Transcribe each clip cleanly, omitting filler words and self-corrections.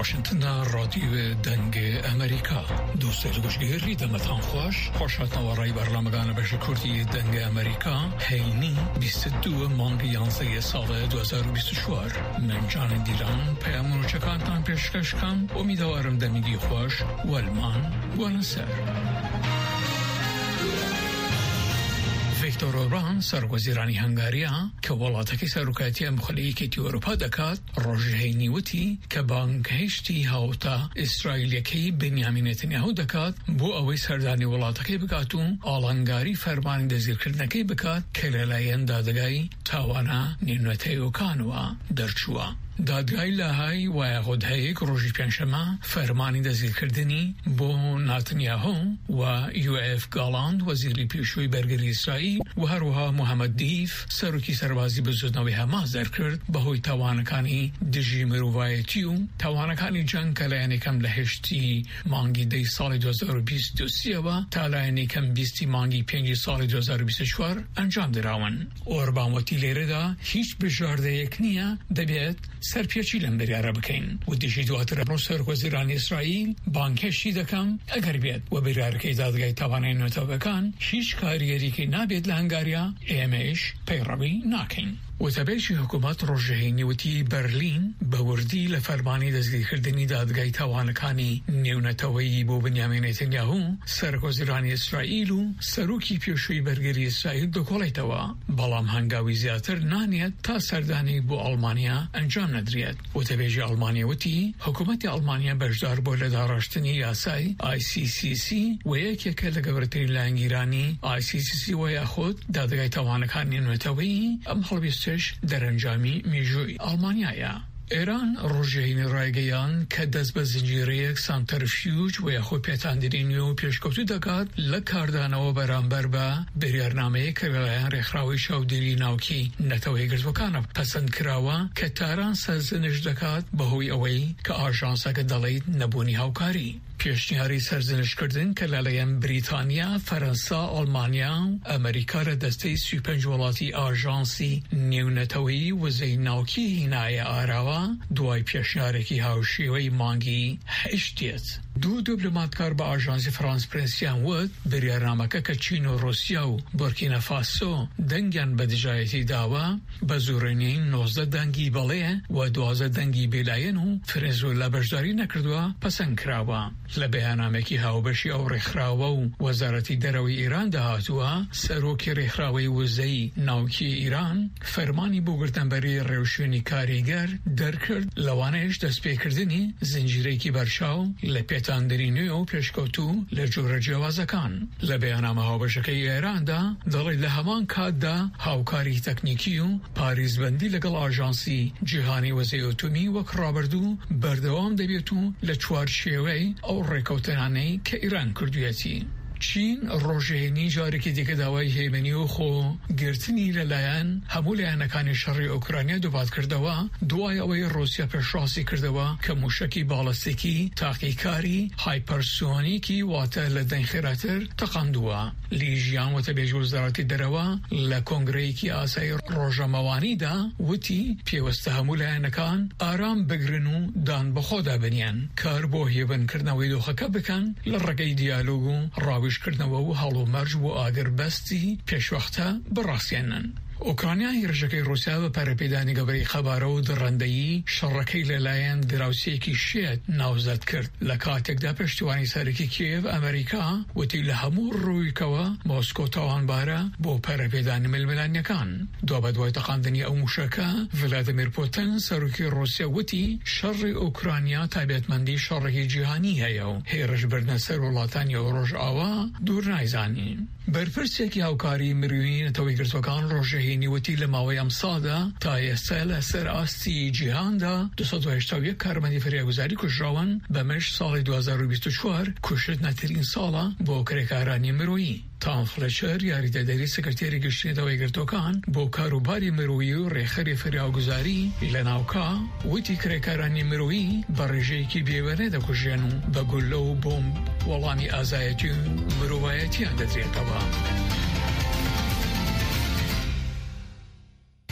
واشنطن رادیو دنگ امریکا دوست گوشگیری دمتان خوشحال نوارای برنامه‌دان بخش کردی دنگ امریکا هینی 22 مانگ 11 سال 2024 من جان دیران پیامون چکانتان پیشکش کن امیدوارم دمیگی خوش والمان بونسر ویکتور اوربان سرگوزیرانی هنگاریا که ولاتی سرکاتی مخالفتی اروپا دکات روزهای نیوتی که بانک هشتی هاوتا اسرائیلی که بنیامین نتانیاهو دکات بو اوی سردانی ولاتی بکاتون آلنگاری فرمان دزیر کردن که بکات کللاین دادگای توانا نیمته کانوا درچوا دادگای لهای و یهودهایی که روزی پنجشنبه فرمانی دزیر کردنی با نتانیاهو و یوآف گالند وزیر پیشوی برگری اسرائیل و هروها محمد دیف سروکی سربازی بزرگنوی حماس در کرد به هوی توانکانی دژی مروایتی و توانکانی جنگ کلایانی کم لهشتی مانگی دی سال 2023 و تالایانی کم 20 مانگی 5 سال 2024 انجام دراون. اوربان و تیلره دا هیچ بجارده یک نیا دبیت سرپیچی لمبری عرب کن و دیشی دواتر برو سرگوزیران اسرائیل بانکشی دکم اگر بیاد و برای که دادگاه توانای نتابکان هیچ کاریگری که نبید لهنگاریا ایمش پیروی نکن. و تبعیش حکومت روزهای نیوتی برلین باوردی لفرمانی دزگیر کردنی دادگاه توانکانی نیونتوایی بو بنیامین نتانیاهو سرگوزیران اسرائیل و سروکی پیشوی برگری اسرائیل دکولایتوا بلام هنگاوی زیاتر نانیت تا سردانی بو آلمانیا انجام ندریت. و تبعیش آلمانیا وتی حکومت آلمانیا بجدار بو لدارشتنی یاسای ICCC و یکی که لگورتری لانگیرانی ICCC و یاخود دادگاه توانکانی نیونتوایی امحلبیست در انجامی میجوی آلمانیایا. ایران روزهای رایگیان که دست به زنجیره سانترفیوژ و یا خود پیتاندرینی و پیشکوتی دکات لکاردان و برانبر با بریارنامه کلایان رخراوی شاودری ناوکی نتوهی گرزوکان پسند کراوا که تاران سرزنش دکات به هوی اوی که آژانسا که دلید نبونی هاوکاری. پیشنهادی سرزنش کردن که لالایان بریتانیا، فرانسه، آلمانیا، امریکا را دسته 35 ولاتی آژانسی نیونتوی و زیناوکی هینای آراوا دوای پیشنهادی که هاوشیوی مانگی هشتیت. دو دیپلماتکار با آژانس فرانس پرنسیان ود بریارنامه که چین و روسیه و بورکینافاسو دنگیان بدجایتی داوا بزرگترین 19 دنگی بله و 12 دنگی بلاین و ونزوئلا برداری نکردوا پسند کراوا. لبیانامه که هاوبشی او رخراوا و وزارتی دروی ایران دهاتوا سروکی رخراوی وزهی ناوکی ایران فرمانی بوگرتن برای روشنی کاریگر در کرد لوانش دست پیکردنی زنجیره کی برشاو لپیتاندرینی و پیشکوتو لجور جوازکان. لبیانامه هاوبشکی ایران دا دلی لهمان کاد دا هاوکاری تکنیکی و پاریزبندی لگل آژانسی جهانی وزهی اتمی و کرابردو بردوام دبیتو لچوار شیوی او ریکوتنانی که ایران کردویتی. چین روزهای جاری که دیگه داوای هیمنی و خو گرتنی لایان همول انکان شرعی اوکراینیا دوباد کرده و دوای اوی روسیا پرشاسی کرده و که موشکی بالستیکی تحقیقی هایپرسونیکی واته لدن خیراتر تقندوا لیجیان و تبیج وزارتی دروا لکنگری کی آسای روزموانی دا وتی پیوسته همول انکان آرام بگرنو دان بخودا بنیان کار بو هیون کردنوی دو خکا بکن لرگی دیالوگو راوی کردنەوە و هەڵومەرج بۆ ئاگربەستی پێشوەختە بڕاستێنن. اوکراینیا هێرشەکەی رووسیا بە پەرەپێدانی گەورەی خەبارە و دڕندەیی شەڕەکەی لەلایەن دراوسێکی شێت ناوزەت کرد لە کاتێکدا پشتیوانی سەرەکی کیێڤ ئەمریکا وتی لە هەموو ڕوویکەوە مۆسکۆ تاوانبارە بۆ پەرەپێدانی ململانیەکان. دوای تەقاندنی ئەو موشەکە ڤلادیمیر پوتین سەرۆکی رووسیا وتی شەڕی ئوکراینیا تایبەتمەندی شەڕێکی جیهانی هەیە و هێرش بردنە سەر وڵاتانی ڕۆژئاوا دوور نایزانین. بەرپرسێکی هاوکاری مرویی نەتەوەی گرتوەکان ڕۆژەهی نیوتی لە ماوەی ئەمسادا تا ئێستا لە سەر ئاستی جیهاندا 281 کارمەندی فریاگوزاری کوژراون بەمەش ساڵی 2024 کوشتنەترین ساڵە بۆ کرێکارانی مرۆیی. تام فلچر یاریدەدەری سکرتێری گشتیی نەتەوەی گرتوەکان بۆ کاروباری مرۆیی و ڕێخەری فریاگوزاری لە ناوکا وتی کرێکارانی مرۆیی بە ڕێژەیەکی بێوەرە دەکوژێن و بە گولە و بۆمب وەڵامی ئازایەتی و مرۆڤایەتیان دەدرێتەوە.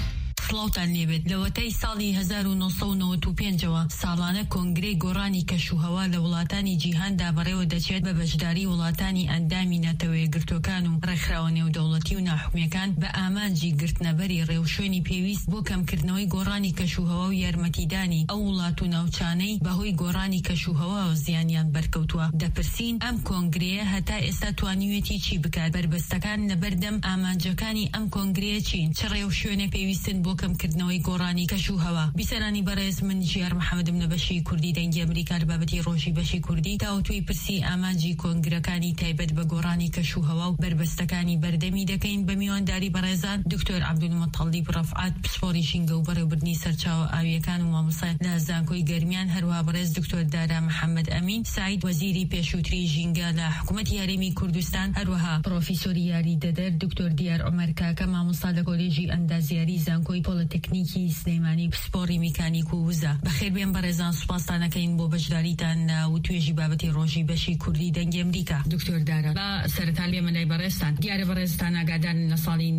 سڵاوتان لێبێت. لەوەتای ساڵی 1995ەوە ساڵانە کۆنگرەی گۆڕانی کەشوهەوا لە وڵاتانی جیهاندا بەڕێوە دەچێت بە بەشداری وڵاتانی ئەندامی نەتەوەیەگرتوەکان و ڕێکخراوە نێودەوڵەتی و ناحوکمیەکان بە ئامانجی گرتنەبەری ڕێوشوێنی پێویست بۆ کەمکردنەوەی گۆڕانی کەشوهەوا و یارمەتیدانی ئەو وڵات و ناوچانەی بەهۆی گۆڕانی کەشوهەوا و زیانیان بەرکەوتووە. دەپرسین ئەم کۆنگرەیە هەتا ئێستا توانیوێتی چی بکات؟ بربەستەکان لەبەردەم ئامانجەکانی ئەم کۆنگرەیە چین؟ چ ڕێو شوێنە پێویستن بۆ کەمکردنەوەی گۆڕانی کەشوهەوا؟ بیسەرانی بەڕێز، من ژیار محەممەدم لە بەشی کوردی دەنگی ئەمریکا لە بابەتی ڕۆژی بەشی کوردی داوتوی پرسی ئامانجی کۆنگرەکانی تایبەت بە گۆڕانی کەشوهەوا و بربەستەکانی بەردەمی دەکەین بە میوانداری بەڕێزان دکتۆر عەبدولمەتەڵیب ڕەفعات، پسپۆڕی ژینگە و بەڕێوەبردنی سەرچاوە ئاویەکان و مامۆستا لە زانکۆی گەرمیان، هەروەها بەڕێز دکتۆر دارا محەممەد ئەمین سعید، وەزیری پێشووتری ژینگە لە حکوومەتی هەرێمی کوردستان، هەروەها پرۆفیسۆری یاری دەدەر دکتۆر دیار عومەر کاکە، مامۆستا لە کۆلێژی ئەندازیاری زانکۆی پۆلیتێکنیکی سلەیمانی، پسپۆڕی میکانیک و وزە. بەخێربێن بەڕێزان، سوپاستانەکەین بۆ بەشداریتان و توێژی بابەتی ڕۆژی بەشی کوردی دەنگی ئەمریکا. دکتۆر دارا، بە سەرەتا لێمە لای بەڕێزتان، دیارە بەڕێزتان ئاگادارن لە ساڵی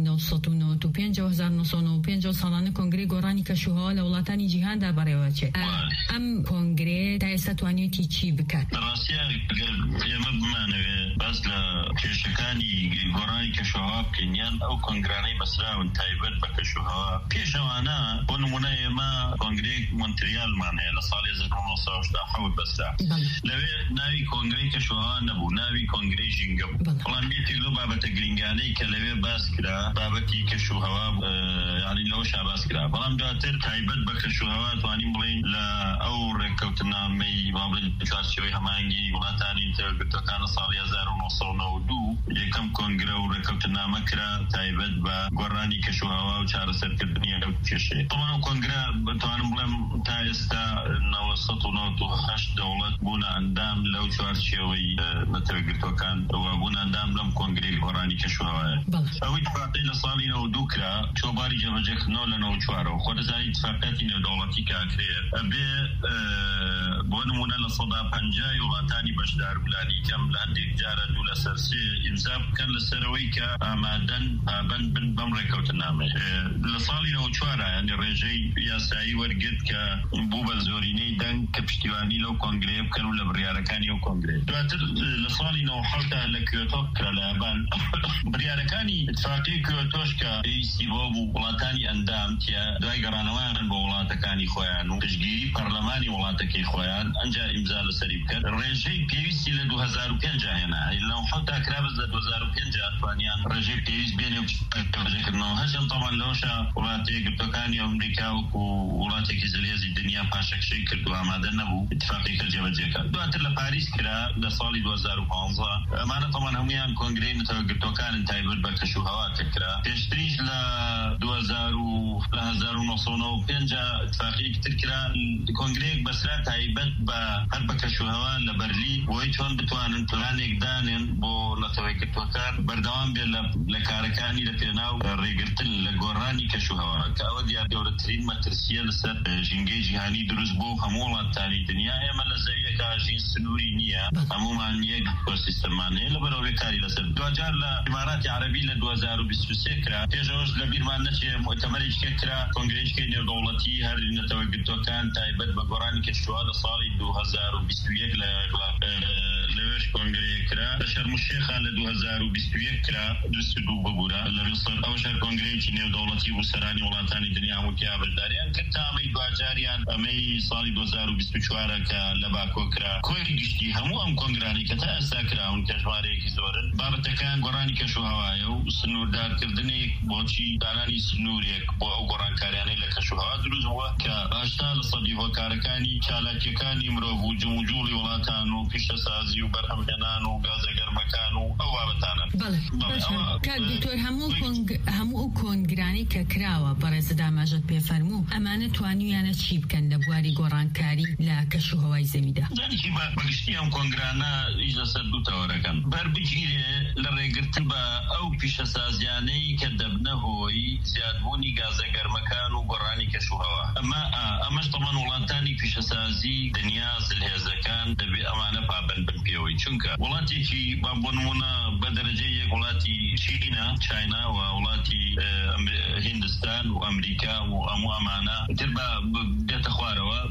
1995 ساڵانە کۆنگرەی گۆڕانی کەشوهەوا لە وڵاتانی جیهاندا بەڕێوەچێت. ئەم کۆنگرێ تا ئێستا توانێتی چی بکات؟ بەڕاستیە ئێمە بمانەوێت باس لە کێشەکانی گۆڕانی کەشوهەوا بکەین، یان ئەو کۆنگرانەی بەسراون تایبەت بە کەشوهەوا. پێشەوانە بۆ نمونە ئێمە کۆنگرەی مۆنتریالمان هەیە لە ساڵی 1987 بەسرا. لەوێ ناوی کۆنگرەی کەشوهەوا نەبوو، ناوی کۆنگرەی ژینگە بوو. بەڵام یەکێک لەو بابەتە گرنگانەی کە لەوێ باس کرا بابەتی کەشوهەوا، یعنی لەوەشا باس کرا. بەڵام دواتر تایبەت بە کەشوهەوا توانین بڵێن لە ئەو ڕێککەوتنامەی بابڵێن چوارچێوەی هەماهەنگی وڵاتانی نەتەوەیەکگرتووەکان لە ساڵی 1992 یەکەم کۆنگرە و ڕێککەوتنامە کرا تایبەت بە گۆڕانی کەشوهەوا و چارەسەرکردنی ئەو کێشەیە. بەڵام ئەو کۆنگرە بتوانم بڵێم تا ئێستا 998 دەوڵەت بوون ئەندام لەو چوارچێوەی نەتەوەیەکگرتووەکان بوون ئەندام لەم کۆنگرەی گۆڕانی کەشوهەوایە. ئەوەی اتفاقی لە ساڵی 92 کرا چۆباری جێبەجێکردنەوە لە 94ەوە. خۆ دەزانی اتفاقیاتی نێودەوڵەتی کاکرێ ئەبێ بۆ نمونە لە 150 وڵاتانی بەشدار بلانی کەم لە هەندێک جارە دوو لەسەر سێ ئیمزا بکەن لەسەرەوەی کە ئامادەن پابەند بن بەم ڕێککەوتنامە. لە ساڵی 94 ینی ڕێژەی یاسایی وەرگرت کە بوو بە زۆرینەی دەنگ کە پشتیوانی لەو کۆنگرەیە بکەن و لە بڕیارەکانی ئەو کۆنگرێ. دواتر لە ساڵی 97 لە کوێتۆ کرا لە یابان بڕیارەکانی اتفاقی کوێتۆش کە پێویستی بۆ بوو وڵاتانی ئەندام تیا دوای گەڕانەوەیان بۆ وڵاتەکانی خۆیان و پشتگیری پەرلەمانی وڵاتەکەی خۆیان ئەنجا ئیمزا لەسەری بکەن. ڕێژەی پێویستی لە 2005 هێنا لە حتا کرابز لە 2005 توانیان ڕێژەی پێویست بێنێ و پێوەجێکردنەوە. هەژم تەمان لەوەشە وڵاتی یەکگرتوەکانی ئەمریکا وەکو وڵاتێکی زەریێزی دنیا پاشەکشەی کرد و ئامادە نەبوو اتفاقی کە جێبەجێکرد. دواتر لە پاریس کرا لە ساڵی 2015. ئەمانە تەمان هەمویان کۆنگرەی نەتەوەیەکگرتوەکانن تایبەت بە کەشوهەوا کرا. پێشتریش لە 1995 اتفاقی تر کرا کۆنگرەیەک بەسرا تایبەت بە هەر بە کەشوهەوا لە بەرلین بۆی چۆن بتوانن پلانێک دانێن بۆ نەتەوەیەکگرتوەکان بەردەوام بێت لە کارەکانی لە پێناو ڕێگرتن لە گۆڕانی کەشوهەوا کە ئەوە دیار گەورەترین مەترسیە لەسەر ژینگەی جیهانی دروست بۆ هەموو وڵاتانی دنیا. ئێمە لە زەویەکە ژین سنووری نییە، هەمومان یەک ئیکۆسیستەمان هەیە، لەبەرەوەی کاری لەسەر. دوجار لە ئیماراتی عەرەبی لە 2023 کرا. پێشەوەش لە بیرمان نەچێ مؤتەمەرێکی کرا کۆنگرەیەکی نێودەوڵەتی هەر نەتەوەیەکگرتوەکان تایبەت بە گۆڕانی کەشوهەوا لە ساڵی 2021 لەوێش کۆنگرەیە کرا. لە شەرم الشێخا لە 2021 کرا 22 ببوورە لە مصر. ئەو شەر کۆنگرەیەکی نێودەوڵەتی بوو سەرانی وڵاتانی دنیا هەمووتیا بەشداریان کرد تا ئەمەی دوجاریان ئەمەی ساڵی 2024 کە لە باکۆ کرا. کۆی گشتی هەموو ئەم کۆنگرانی کە تا ئێستا کراون کە ژمارەیەکی زۆرن بابەتەکان گۆڕانی کەشوهەوایە و سنووردارکردنێک بۆچی دانانی سنوورێک بۆ ئەو گۆڕانکاریانەی لە کەشوهەوا دروست بووە کە 80% هۆکارەکانی چالاکیەکانی مرۆڤ و جموجوڵی وڵاتان و پیشەسازی و بەرهەمهێنان و گازەگەرمەکان و ئەو بابەتانە. کاک دکتۆر، هەموو ئەو کۆنگرانی کە کراوە بەڕێز داماژەت پێفەرموو ئەمانە توانیانە چی بکەن لە بواری گۆڕانکاری لە کەشوهەوای زەویدا؟ زانیکی بەگشتی ئەم کۆنگرانە هیچ لەسەر دوو تەوەرەکەن. بەربگیرێ لە ڕێگرتن بە ئەو پیشەسازیانەی کە دەبنە هۆی زیادبوونی گازەگەرمەکان و گۆڕانی کەشوهەوا. ئەمەش تەمان وڵاتانی پیشەسازی دنیا زلهێزەکان دەبێ ئەمانە پابەند بن پێوەی. چونکە وڵاتێکی بۆ نمونە بە دەرەجەی یەک وڵاتی چینە چاینا و وڵاتی هیندستان ئەوروپیەکان و ئەمریکا و هەموو ئەمانە تر بێتە خوارەوە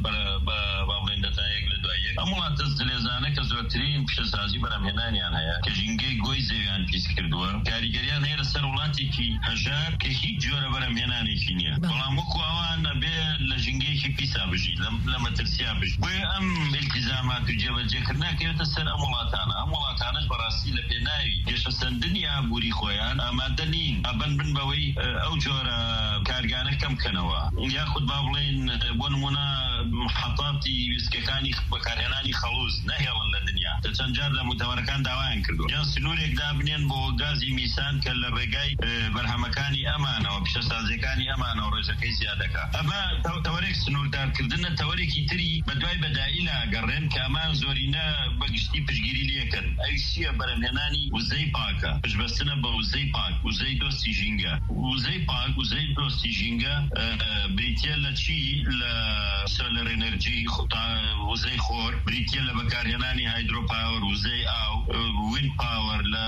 بڵێن دەتایەک لە دوایەک ئەم وڵاتە زلێزانە کە زۆرترین پیشەسازی بەرهەمهێنانیان هەیە کە ژینگەی گۆی زەویان پیس کردووە کاریگەریان هەیە لەسەر وڵاتێکی هەژار کە هیچ جۆرە بەرهەمهێنانێکی نییە بەڵام وەکو ئەوان نەبێ لە ژینگەیەکی پیسا بژی لە مەترسیا بژی بۆیە ئەم ئیلتیزامات و جێبەجێکردنا کەوێتە سەر ئەم وڵاتانەش بەڕاستی لە پێناوی پێشەسەندنی ئابووری خۆیان ئامادە نین ئەبەن بن بەوەی ئەو جۆرە کارگانە کەم بکەنەوە یاخود با بڵێن بۆ نمونە محەطاتی ویسکەکانی بەکارهێنانی خەڵوز نەهێڵن لە دنیا چەند جار لە متەوەرەکان داوایان کردو یان سنوورێک دابنێن بۆ گازی میسان کە لە ڕێگای بەرهەمەکانی ئەمانەوە پیشەسازیەکانی ئەمانەوە ڕێژەکەی زیادەکە ئەمە تەوەرێک سنووردارکردنە تەوەرێکی تری بەدوای بەدائیلا گەڕێن کە ئەمان زۆرینە بەگشتی پشگیری لێکن ئەوی چییە بەرهەمهێنانی وزەی پاکە پشبەستنە بە وزەی پاک وزەی دۆستی ژینگە وزەی پاک وزەی دۆستی ژینگە بریتیە لە چی لە سۆلەر ئێنەرجی وزەی خۆر بریتیە لە بەکارهێنانی هایدرۆپاوەر وزەی ئاو وین پاوەر لە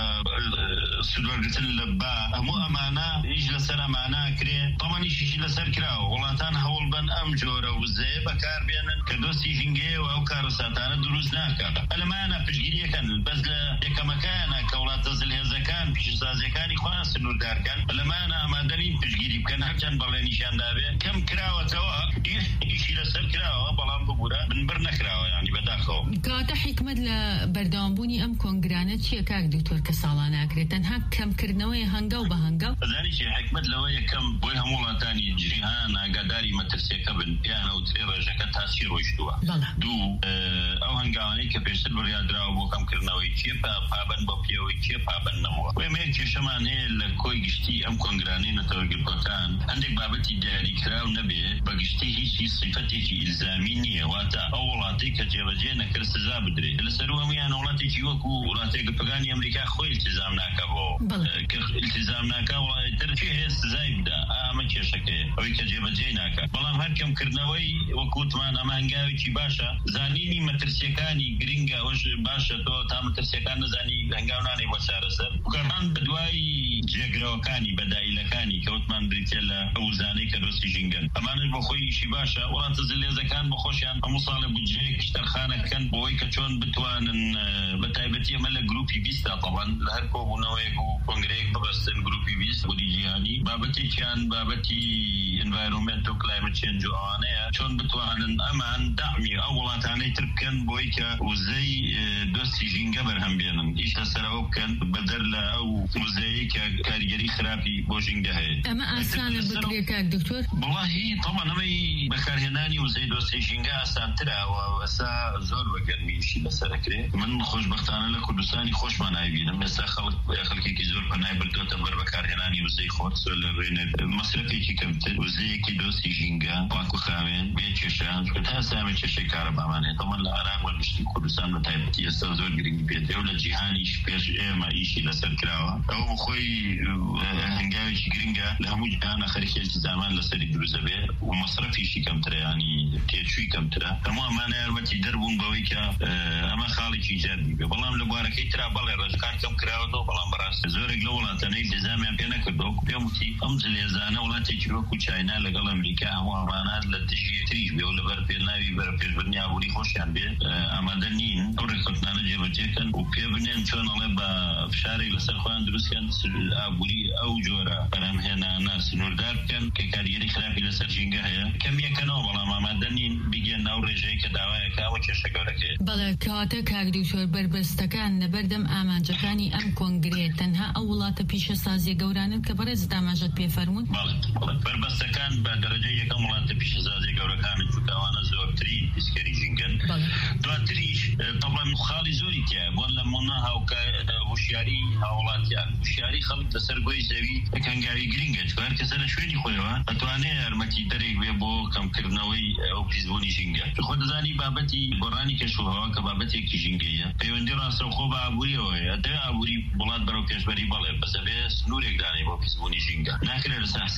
سوودوەرگرتن لە با هەموو ئەمانە هیچ لەسەر ئەمانە کرێ تەمەنیشیشی لەسەر کراوە وڵاتان هەوڵ بن ئەم جۆرە وزەیە بەکاربێنن کە دۆستی ژینگەیە و ئەو کارەساتانە دروست ناکات ئەلەمانە پشگیریەکەن بەس لە یەکەمەکانە کە وڵاتە زلهێزەکان پیشەسازیەکانی خۆیان سنووردارکەن ئەلەمانە ئامادەنین پشگیری بکەن هەرچەند بەڵێنیشیان دابێ کەم کراوەتەوە ئیشی لەسەر کراوە بەڵام ببوورە بنبەر نەکراوە یعنی بەداخەوە کاتە حکمت لە بەردەوامبوونی ئەم کۆنگرانە چییە کاک دکتۆر کە ساڵانە ئاکرێت تەنها کەمکردنەوەی هەنگاو بە هەنگاو زانی چی حکمت لەوە یەکەم بۆی هەموو وڵاتانی جیهان ئاگاداری مەترسیەکە بن پیان ئەوترێ ڕێژەکە تاچی ڕۆیشتووە دوو ئەو هەنگاوانەی کە پێشتر بڕیادراوە بۆ کەمکردنەوەی چیە پابەن بە پێوەی چیە پابەن نەبووە وێمێر کێشەمان هەیە لە کۆی گشتی ئەم کۆنگرانەی نەتەوەگرتوەکان هەندێک بابەتی دیاریکراو نەبێ بەگشتی هیچی صفەتێکی ئیلزامی نییە واتە ئەو وڵاتی کە جێبەجێ نەکرد سزا بدرێت لەسەر هەمویان وڵاتێکی وەکو وڵاتێک گرتوەکانی ئەمریکا خۆی التزام ناکە بۆ کە التزام ناکە وڵاتی تر چی هەیە سزای بدا ئەمە کێشەکەیە ئەوەی کە جێبەجێ ناکە بەڵام هەر کەمکردنەوەی وەکوتمان ئەمە هەنگاوێکی باشە زانینی مەترسیەکانی گرنگە ئەوش باشە تۆ تا مەترسیەکان نزانی هەنگاو نانێ بۆ چارەسەر بکەمان بەدوای جێگرەوەکانی بەدایلەکانی کەوتمان بریتە لە ئەو زانەی کە دۆستی ژینگەن ئەمانش بۆ خۆی ئیشی باشە وڵاتە زلێزەکان بە خۆشیان هەموو ساڵە بودجەیەکی تەرخانەکەن بۆی کە چۆن بتوانن بەتایبەتی ئەمە لە گروپی 20 طبعا لە هەر کۆبوونەوەیەک و کۆنگرەیەک ببەستن گروپی 20 بۆ جیهانی بابەتێکیان بابەتی environment و climate change و ئەوانەیە چۆن بتوانن ئەمان داعمی ئەو وڵاتانەی تر بکەن بۆی کە وزەی دۆستی ژینگە بەرهەم بێنن ئیش لەسەرەوە بکەن بەدەر لە ئەو وزەیەی کە کاریگەری خراپی بۆ ژینگە هەیە ئەمە ئاسانە بکرێت کاک دکتۆر وڵاهی طبعا ئەمەی بەکارهێنانی وزەی دۆستی ژینگە ئاسانترەوە ئەسا زۆر بەگەرمیشی لەسەرەکرێ من خۆشبەختانە لە کوردستانی خۆشمان نایبینم ئێستا خەڵکێکی زۆر پەنای بردوتە بەر بەکارهێنانی وزەی خۆت زۆر لە ڕێنە مەسرەفێکی کەمتر وزەیەکی دۆستی ژینگە پاک و خاوێن بێ کێشان تا ئێستا کێشەی کارەبامان هەیە طبعا لە عێراق وەرگشتی کوردستان بەتایبەتی ئێستا زۆر گرنگی پێدێ و لە جیهانیش پێش ئێمە ئیشی لەسەر کراوە ئەو بخۆی هەنگاوێکی گرنگە لە هەموو جیهانە خەریکێکی زامان لەسەری دروست دەبێ و مەسرەفیشی کەمترە ینی تێچووی کەمترە هەموو ئەمانە یارمەتی دەربوون بەوەی کە ئەمە خاڵێکی جادی بێ بەڵام لە بوارەکەی ترا بەڵێ ڕێژەکان کەم کراوەتەوە بەڵام بەڕاستی زۆرێک لە وڵاتانەی التزامیان پێ نەکردەوە پێم وتی ئەم جلێزانە وڵاتێکی وەکو چاینا لەگەڵ ئەمریکا هەموو ئەمانە لە دژی تریش بێ و لەبەر پێناوی بەرەپێشبردننی ئابووری خۆشیان بێ ئامادە نین ئەو ڕێککەوتنانە جێبەجێکەن و پێ بنێن چۆن ئەڵێ بە فشارێک لەسەر خۆیان دروستکەن ئابووری ئەو جۆرە بەرهەمهێنانە سنووردار بکەن کە کاریگەری خراپی لەسەر ژینگە هەیە کەمیەکەنەوە بەڵام ئامادە نین بگەن ناو ڕێژەیە کە داوایەکە ئەوە کێشە گەورەکەیە بەڵێ کەواتە کاک دکتۆر بربەستەکان لەبەردەم ئامانجەکانی ئەم کۆنگرێت تەنها ئەو وڵاتە پیشەسازیە گەورانن کە بەڕێز داماژەت پێفەرموون بربەستەکان بە دەرەجەی یەکەم وڵاتە پیشەسازیە گەورەکانن چونکەوانە زۆرترین پیسکەری ژینگەن دواتریش طبعا خاڵی زۆری تایە بۆن لە مۆنا هاوکە هوشیاری هاوڵاتیان هوشیاری خەڵک لەسەر گۆی زەوی هەنگاوی گرنگە چکار کەسە لە شوێنی خۆیەوە ئەتوانێت یارمەتی دەرێک بێ بۆ کەمکردنەوەی ئەو پیسبوونی ژینگە خۆ دەزانی بابەتی گۆڕانی کەشوهەوا کە بابەتێکی ژینگەیە پەیوەندی ڕاستەوخۆ بە ئابووریەوەیە دەوێ ئابووری وڵات بەرەو پێشبەری بەڵێ بەسەبێ سنوورێک دانێ بۆ پیسبوونی ژینگە ناکرێت لەسەر حسابی ژینگە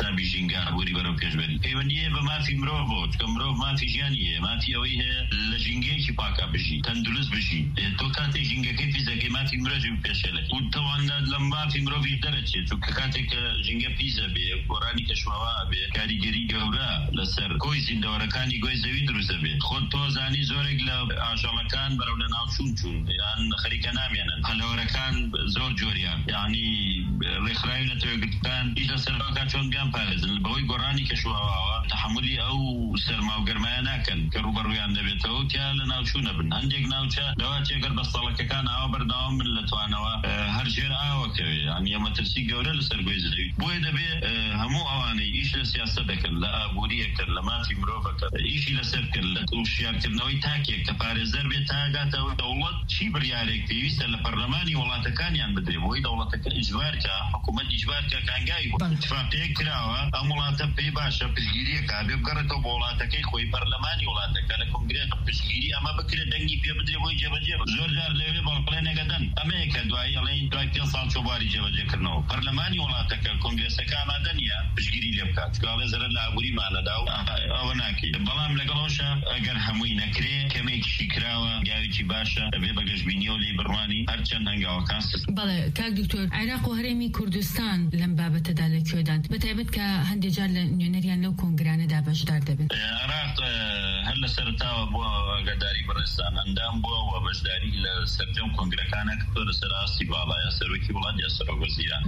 ژینگە بوری بەرەو پێشبەری پەیوەندیە بە مافی مرۆڤ بۆ چکە مرۆڤ مافی ژیانیە مافی ئەوەی هەیە لە ژینگەیەکی پاکە بژی تەندروست بژی تۆ کاتێک ژینگەکەی پیسەکەی مافی مرۆڤی پێشێلێت و تەواندا لە مافی مرۆڤی دەرەچێت چونکە کاتێک کە ژینگە پیسە بێ گۆڕانی کەشوهەوا بێ کاریگەری گەورە لەسەر کۆی زیندەوەرەکانی گۆی زەوی دروستە بێت خۆت تۆ زانی زۆرێک لە ئاژەڵەکان بەرەو لە ناوچوون چوون یان خەریکە نامێنن هەلەوەرەکان زۆر جۆریان یعنی ڕێکخراوی نەتەوەیەکگرتوەکان هیچ لەسەرەوەکان چۆن بیان پارێزن بەهۆی گۆڕانی کەشوهەواوە تەحملی ئەو سەرما و گەرمایە ناکەن کە ڕوبەڕوویان دەبێتەوە تیا لە ناوچوونە بن هەندێک ناوچە لەوا تێگەر بەستەڵەکەکان ئاوا بەردەوام بن لە توانەوە هەر ژێر ئاوەکەوێ یعنی ئەمەترسی گەورە لەسەر گۆی زەوی بۆیە دەبێ هەموو ئەوانەی ئیش لە سیاسەت دەکەن لە ئابووریەکەن لە مافی مرۆڤەکە ئیشی لەسەر کرد لە تووشیارکردنەوەی تاکێک کە پارێزەر بێت تاگاتەوە دەوڵەت چی بڕیارێک پێویستە لە پەرلەمانی وڵاتەکانیان بدرێ بۆی دەوڵەتەکە ئیجبارکە حکوومەت ئیجبارکە کانگای بوو اتفاقیەک کراوە ئەم وڵاتە پێی باشە پشتگیریەکە بێ بگەڕێتەوە بۆ وڵاتەکەی خۆی پەرلەمانی وڵاتەکە لە کۆنگرێس پشتگیری ئەمە بکرێت دەنگی پێ بدرێ بۆی جێبەجێ زۆر جار لەوێ بەڵقڵێنێکە دەن ئەمەیەکە دوایی ئەڵێن دوای 5 ساڵ چۆباری جێبەجێکردنەوە پەرلەمانی وڵاتەکە کۆنگرێسەکە ئامادە نییە پشتگیری لێ بکات چکاڵێ زەرە لە ئابووریمانەدا و ئەوە ناکەیت بەڵام لەگەڵەوەشە ئەگەر هەمووی نەکرێ کەمێکیشی کراوە گاوێکی باشە دەبێ بەگەشتبینی و لێ بڕوانی هەرچەند هەنگاوەکان بەڵێ کاک دکتۆر عێراق و هەرێمی کوردستان لەم بابەتەدا لەکوێدان بەتایبەت کە هەندێک جار لە نوێنەریان لەو کۆنگرانەدا بەشدار دەبن عێراق هەر لە سەرتاوە بۆ ئاگاداری بەڕێستان ئەندام بووە و بەشداری لە سەرجەم کۆنگرەکانە کە لەسەر ئاستی باڵایە سەرۆکی وڵات یا سەرۆکوەزیران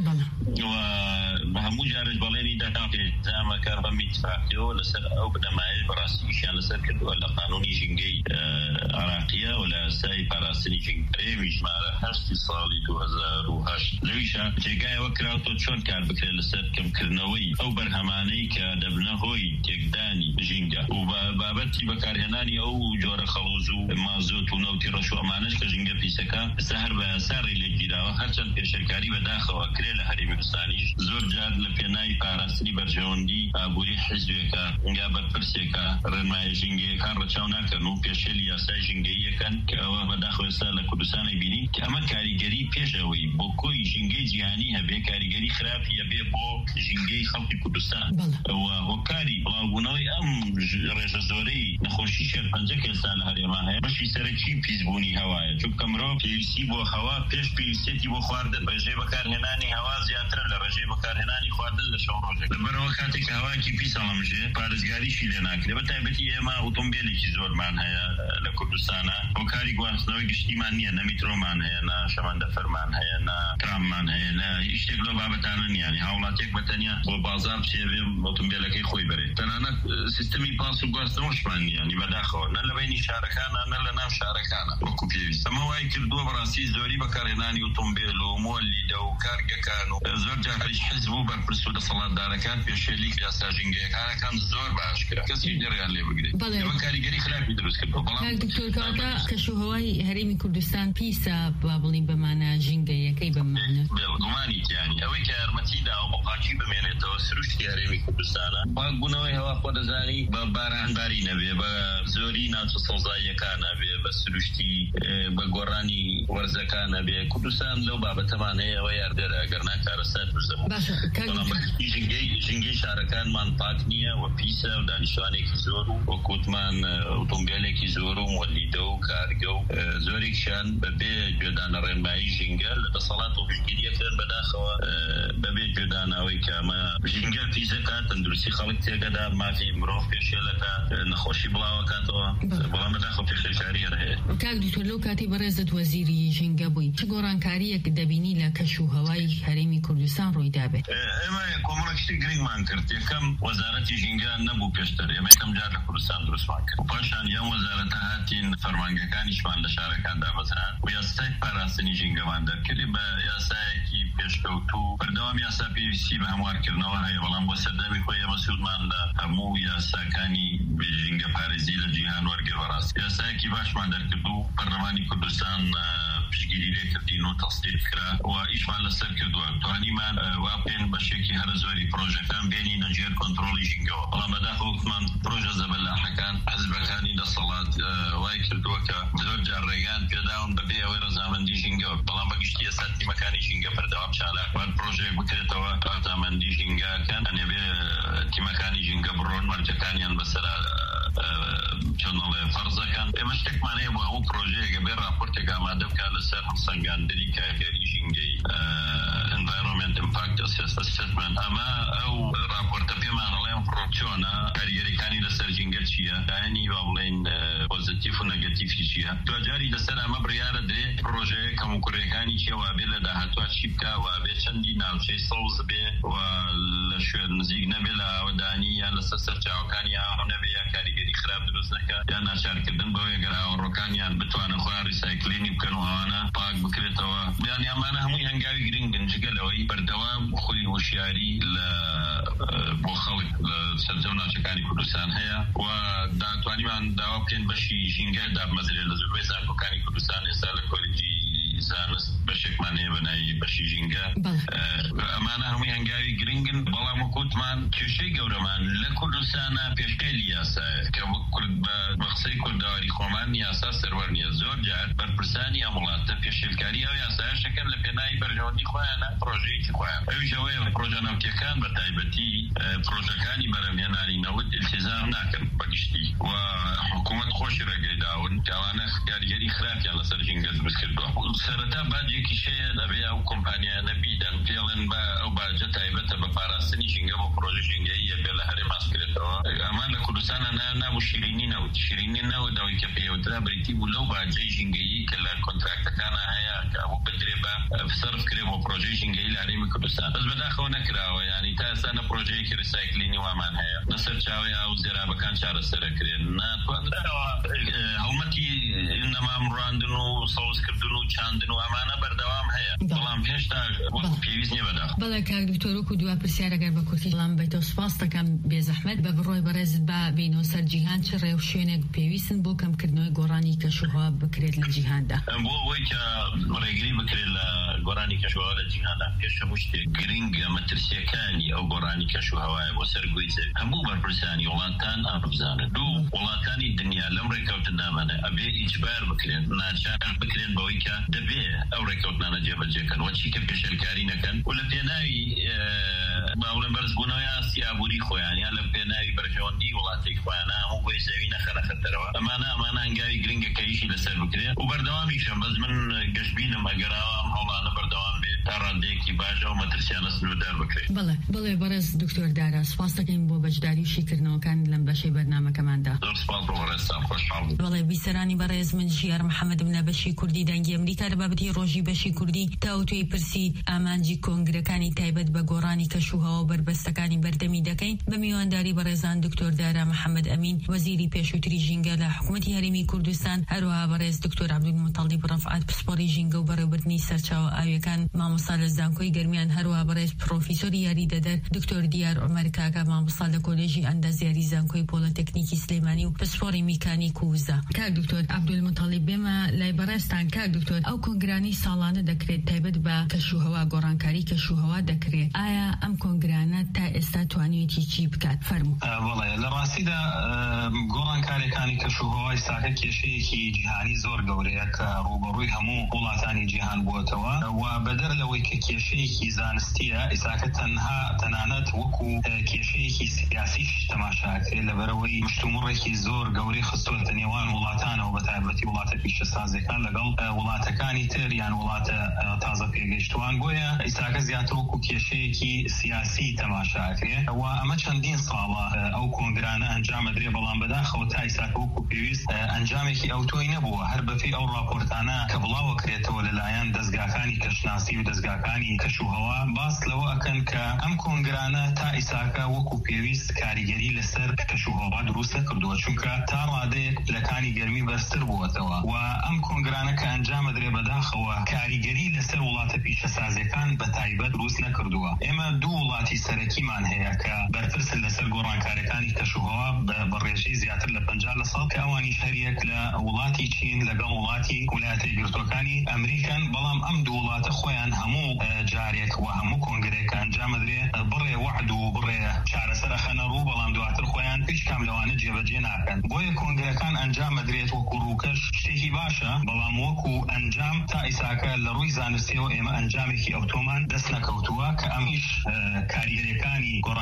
و هەموو جارش بەڵێنی دەکاتێتامەکە بەمی اتفاقیەوە لەسەر ئەو بنەمایش بەڕاستی ئیشیان لەسەر کردووە لە قانونی ژینگەی عراقیە و لە یاسای پاراستنی ژینگەی ژمارە 8 ساڵی 2008 لەویشە جێگایەوە کراوەوە چۆن کار بکرێت لەسەر کەمکردنەوەی ئەو بەرهەمانەی کە دەبنە هۆی تێکدانی ژینگە و بابەتی بەکارهێنانی ئەو جۆرە خەڵوز و مازۆت و نەوتی ڕەش و ئەمانەش کە ژینگە پیسەکە ئێستا هەر بە یاساڕی لێگیراوە هەرچەند پێشەرکاری بەداخەوە کرێ لە هەرێمی کوردستانیش زۆر جار لە پێناوی پاراستنی بەرژەوەندی ئابووری حیزبێکە یا بەرپرسێکە ڕێنمایە ژینگەیەکان ڕەچاو ناکەن و پێشێلی یاسای ژینگەییەکەن کە ئەوە بەداخەوە ئێستا لە کوردستانی بینی کە ئەمە کاریگەری پێشەوەی بۆ کۆی ژینگەی جیهانی هەبێ کاریگەری خراپی هەبێ بۆ ژینگەی خەڵکی کوردستان و هۆکاری بڵاوبوونەوەی ئەم ڕێژە زۆرەی نەخۆشی شێرپەنجە کە ئێستا لە هەرێما هەیە بەشی سەرەکی پیسبوونی هەوایە چونکە مرۆڤ پێویستی بۆ هەوا پێش پێویستێتی بۆ خواردن ڕێژەی بەکارهێنانی هەوا زیاترە لە ڕێژەی بەکارهێنانی خواردن لە شەو ڕۆژێک لەبەرەوە کاتێک هەواکی پیس هەڵەمژێ پارێزگاریشی لێ ناکرێ بەتایبەتی ئێمە ئۆتۆمبیلێکی زۆرمان هەیە لە کوردستانە هۆکاری گواستنەوەی گشتیمان نییە نە میترۆمان هەیە نە شەمەندەفەرمان هەیە نە تراممان هەیە نە شتێک لەو بابەتانە نییە هاوڵاتێک بەتەنیا بۆ بازار بچێ ئۆتۆمبیلەکەی خۆی بەرێت تەنانەت سیستەمی پاس و گواستنەوەشمان نییە بەداخەوە نە لە بینی شارەکانە نە لە ناو شارەکانە وەکو پێویست ئەمە وای کردووە بەڕاستی زۆری بەکارهێنانی ئۆتۆمبیل و مۆلیدە و کارگەکان و زۆر جاریش حزب و بەرپرس و دەسەڵاتدارەکان پێشێلی یاسا ژینگەیەکانەکان زۆر باش کرا کەسی دەڕیان لێ بگرێت ئەمە کاریگەری خراپی دروست کردووە بەڵام دکتۆر کاکا کەشوهەوای هەرێمی کوردستان پیسە با بڵین بەمانە ژینگەیەکەی بەمانە گومانی تیانی ئەوەی کە یارمەتیدا و بەقاچی بمێنێتەوە سروشتی هەرێمی کوردستانە پاکبوونەوەی هەوا خۆ دەزانی بە بارانباری نەبێ بە زۆری ناچە سەوزاییەکان نەبێ بە سروشتی بە گۆڕانی وەرزەکان نەبێ کوردستان لەو بابەتەمان هەیە ئەوە یاردێرە ئەگەر ناکارەسات ژینگەی شارەکانمان پاک نییە و پیسە و دانیشتوانێکی زۆر و وەکوتمان ئۆتۆمبیلێکی زۆر و مۆلیدە و کارگە و زۆرێکشان بەبێ گوێدانە ڕێنمایی ژینگە لە دەسەڵات و پشتگیریەکەن بەداخەوە بەبێ گوێداناوەی کە ئەمە ژینگە پیسەکە تەندروستی خەڵک تێگەدا مافی مرۆڤ پێشێلەکە نەخۆشی بڵاوەکاتەوە بەڵام بەداخەوە پێشێلکاریە هەیە کاک دکتۆر لەو کاتی بەڕێزت وەزیری ژینگە بووی چ گۆڕانکاریەک دەبینی لە کەشوهەوای هەرێمی کوردستان ڕووی دابێت ئێمە کۆمەڵێکی گرنگمان کرد یەکەم وەزارەتی ژینگە نەبوو پێشتر ئێمە یەکەم جار لە کوردستان دروستمان کرد و پاشان یان وەزارەتە هاتین فەرمانگەکانیشمان لە شارەکان دابەزران و یاسای پاراستنی ژینگەمان دەرکردی بە یاسایەکی پێشکەوتوو بەردەوام یاسا پێویستی بە هەموارکردنەوە هەیە بەڵام بۆ سەردەمی خۆی ئێمە سوودمان لە هەموو یاساکانی ژینگە پارێزی لە جیهان وەرگر بەڕاست یاسایەکی باشمان دەرکرد و پەرلەمانی کوردستان پشتگیری لێکردین و تەصدیق کرا و ئیشمان لەسەر کردووە توانیمان وا پێن بەشێکی هەر زۆری پرۆژەکان بێنی نەژێر کۆنتڕۆڵی ژینگەوە بەڵام بەداخەوەمان پرۆژە زەبەلاحەکان حزبەکانی دەسەڵات وای کردووە کە زۆر جار ڕێگان پێداون بەبێ ئەوەی ڕەزامەندی ژینگەوە بەڵام بەگشتی ئێستا تیمەکانی ژینگە بەردەوام چالاک وان پرۆژەیەک بکرێتەوە ڕەزامەندی ژینگەکان ئەنێبێ ناوچەکانیان بەسەر چۆنڵێ فەرزەکان ئێمە شتێکمانەیە بۆ هەموو پرۆژەیەکە بێ راپۆرتێک ئامادە بکات لەسەر هەڵسەنگاندنی کارگەری ژینگەی environment impact assessment ئەمە ئەو راپۆرتە پێمان ئەڵێن چۆنە کاریگەریەکانی لەسەر ژینگە چییە داینی با بڵێن پۆزیتیف و نەگەتیفی چییە دوجاری لەسەر ئەمە بڕیارە درێ پرۆژەیە کەموکوڕیەکانی چیە وابێ لە داهاتوە چی بکە وابێ چەندی ناوچەی سەوز بێ و لە شوێن نزیک نەبێ لە ئاودانی یان لەسەر سەرچاوەکانی ئاو نەبێ یا کاریگەری خراپ دروست نەکە یان ناچارکردن بەوەی گەر ئاوەڕۆکانیان بتوانن خۆیان ریسایکلینی بکەن و ئەوانە پاک بکرێتەوە یان ئەمانە هەمووی هەنگاوی گرنگن جگەلەوەی بەردەوام خۆی هۆشیاری لە بۆ خەڵک لە سەرجەم ناوچەکانی کوردستان هەیە و داتوانیمان داوا بکەین بەشی ژینگە دابمەزرێت لە زۆربەی زانکۆکانی کوردستان ئێستا لە کۆلیجی زانست بەشێکمان هەیە بەناوی بەشی ژینگە ئەمانە هەمووی هەنگاوی گرنگن بەڵام وەکوتمان کێشەی گەورەمان لە کوردستانە پێشکەلی یاسایە کە بە قسەی کورداواری خۆمان یاسا سەروەر نییە زۆر جار بەرپرسانی ئەم وڵاتە پێشێلکاری ئەو یاسایە شەکەن لە پێناوی بەرژەوەندی خۆیانە پرۆژەیەکی خۆیان ئەویش ئەوەیە پرۆژە نەوتیەکان بە تایبەتی پرۆژەکانی بەرەمهێنانی نەوت التیزام ناکەن بەگشتی و حکوومەت خۆشی ڕێگەی داون کەوانە کاریگەری خراپیان لەسەر ژینگە دروست کردووە سەرەتا باجێکی شەیە دەبێ ئەو کۆمپانیانە بیدەن پێڵێن بە ئەو باجە تایبەتە بە پاراستنی ژینگە بۆ پرۆژە ژینگەییە بێ لە هەرێ ماسکرێتەوە ئەمان لە کوردستانە نابوو شیرینی نەوت ئەوەی کە پێوترا بریتی بوو لەو باجەی ژینگەیی کە لە کۆنتراکتەکانە هەیە کە ئەوە بدرێ بە سەرف کرێ بۆ پرۆژەی ژینگەیی لە هەرێمی کوردستان بەس بەداخەوە نەکراوە یانی تا ئێستا نە پرۆژەیەکی ریسایکلینی وامان هەیە نە سەرچاوەی ئاو زێرابەکان چارەسەرەکرێن ناتوانراوە هەڵمەتی نەمامڕاندن و سەوزکردن و چاندن و ئەمانە بەردەوام هەیە بەڵام هێشتا وەکو پێویست نییە بەداخەوە بەڵێ کاک دکتۆر وەکو دوا پرسیار ئەگەر بە کورتی بەڵام بێتەوە سوپاس دەکەم بێزەحمەت بە بڕۆی بەڕێزت با بینەوە سەر جیهان چ ڕێو شوێنێک پێویستن بۆ کەمکردنەوەی گۆڕانی کەشوهەوا بکرێت لە جیهاندا بۆ ئەوەی کە ڕێگری بکرێت لە گۆڕانی کەشوهەوا لە جیهاندا پێش هەموو شتێک گرنگە مەترسیەکانی ئەو گۆڕانی کەشوهەوایە بۆ سەرگۆی هەموو بەرپرسانی وڵاتان ئابزانن دوو وڵاتانی دنیا لەم ڕێکەوتنامانە ئەبێ ئیجبار بکرێن ناچار بکرێن بەوەی کە دەبێ ئەو ڕێکەوتنانە جێبەجێکەن و چی کە پێشێلکاری نەکەن و لە پێناوی باوڵێن بەرزبوونەوەی ئاسیابووری خۆیان یان لە پێناوی بەرژەوەندی وڵاتێک خۆیانە هەموو بۆی زەوی نەخەنە خەتەرەوە ئەمانە هەنگاوی گرنگە کە ئیشی لەسەر بکرێت و بەردەوامیشم بەس من گەشتبینم ئەگەراوە ئەم هەوڵانە بەردەوام بێت تا ڕادەیەکی باشە و مەترسیانە سنوردار بکرێت بڵێ بەڕێز دکتۆر دارا سوپاس دەکەین بۆ بەشداری و شیکردنەوەکان لەم بەشەی بەرنامەکەماندا زۆر سوپاس بۆ بەڕێزتان خۆشحاڵ بووم بەڵێ بیسەرانی بەڕێز من ژیار محەممەدم لە بەشی کوردی دەنگی ئەمریکا لە بابەتی ڕۆژی بەشی کوردی تاوتوی پرسی ئامانجی کۆنگرەکانی تایبەت بە گۆڕانی کەشوهەوا و بربەستەکانی بەردەمی دەکەین بە میوانداری بەڕێزان دکتۆر دارا محەممەد ئەمین وەزیری پێشووتری ژینگە لە حکوومەتی هەرێمی کوردستان هەروەها بەڕێز دکتۆر عەبدولموتەڵیب ڕەفعات پسپۆڕی ژینگە و بەڕێوەبردنی سەرچاوە ئاویەکان مامۆستا لە زانکۆی گەرمیان هەروەها بەڕێز پرۆفیسۆری یاری دەدەر دکتۆر دیار عومەر کاکا مامۆستا لە کۆلێژی ئەندازیاری زانکۆی پۆلۆتێکنیکی سلێمانی و پسپۆڕی میکانیک و وزە کاک دکتۆر عەبدولموتەڵیب بێمە لای بەڕێزتان کاک دکتۆر ئەو کۆنگرانی ساڵانە دەکرێت تایبەت بە کەشوهەوا گۆڕانکاری کەشوهەوا دەکرێت ئایا ئەم کۆنگرانە تا ئێستا توانیوێتی چی بکات فەرموو بەڵێ لە ڕاستیدا گۆڕانکاریەکانی کەشوهەوای ساکە کێشەیەکی جیهانی زۆر گەورەیە کە ڕوبەڕووی هەموو وڵاتانی جیهان بووەتەوە و بەدەر لەوەی کە کێشەیەکی زانستیە ئیساکە تەنانەت وەکو کێشەیەکی سیاسیش تەماشاکرێت لەبەرەوەی مشتومڕێکی زۆر گەورەی خستووەتە نێوان وڵاتانەوە بە تایبەتی وڵاتە پیشەسازیەکان لەگەڵ وڵاتەکانی تر یان وڵاتە تازە پێگەیشتوان بۆیە ئیساکە زیاتر وەکو کێشەیەکی سیاسی تەماشاکرێت و ئەمە چەندین ساڵە ئەو کۆنگرانە ئەنجامەدرێ بەڵام بەداخەوە تا ئیساکە وەکو پێویست ئەنجامێکی ئەوتۆی نەبووە هەر بەپێی ئەو راپۆرتانە کە بڵاوەکرێتەوە لەلایەن دەستگاکانی کەشناسی و دەستگاکانی کەشوهەوا باس لەوە ئەکەن کە ئەم کۆنگرانە تا ئیساکە وەکو پێویست کاریگەری لەسەر کەشوهەوا دروست نەکردووە چونکە تا ڕادەیەک لەکانی گەرمی بەرزتر بووەتەوە و ئەم کۆنگرانە کە ئەنجامەدرێ بەداخەوە کاریگەری لەسەر وڵاتە پیشەسازیەکان بە تایبەت دروست نەکردووە ئێمە دوو وڵاتی سەرەکیمان هەیە کە بەرپرسن لەسەر گۆڕانکاریەکانی کەشوهەوا بە ڕێژەی زیاتر لە 50 ساڵ کە ئەوانیش هەریەک لە وڵاتی چین لەگەڵ وڵاتی ویلایەتە یەکگرتووەکانی ئەمریکان بەڵام ئەم دوو وڵاتە خۆیان هەموو جارێک و هەموو کۆنگرێک ئەنجامەدرێ بڕێ وعد و بڕێ چارەسەرە خەنە ڕوو بەڵام دواتر خۆیان هیچ کام لەوانە جێبەجێ ناکەن بۆیە کۆنگرەکان ئەنجامەدرێت وەکو ڕووکەش شتێکی باشە بەڵام وەکو ئەنجام تا ئیساکە لە ڕووی زانستیەوە ئێمە ئەنجامێکی ئەوتۆمان دەست نەکەوتووە کە ئەمیش کاریگەریەکانی گۆڕانکاریەکان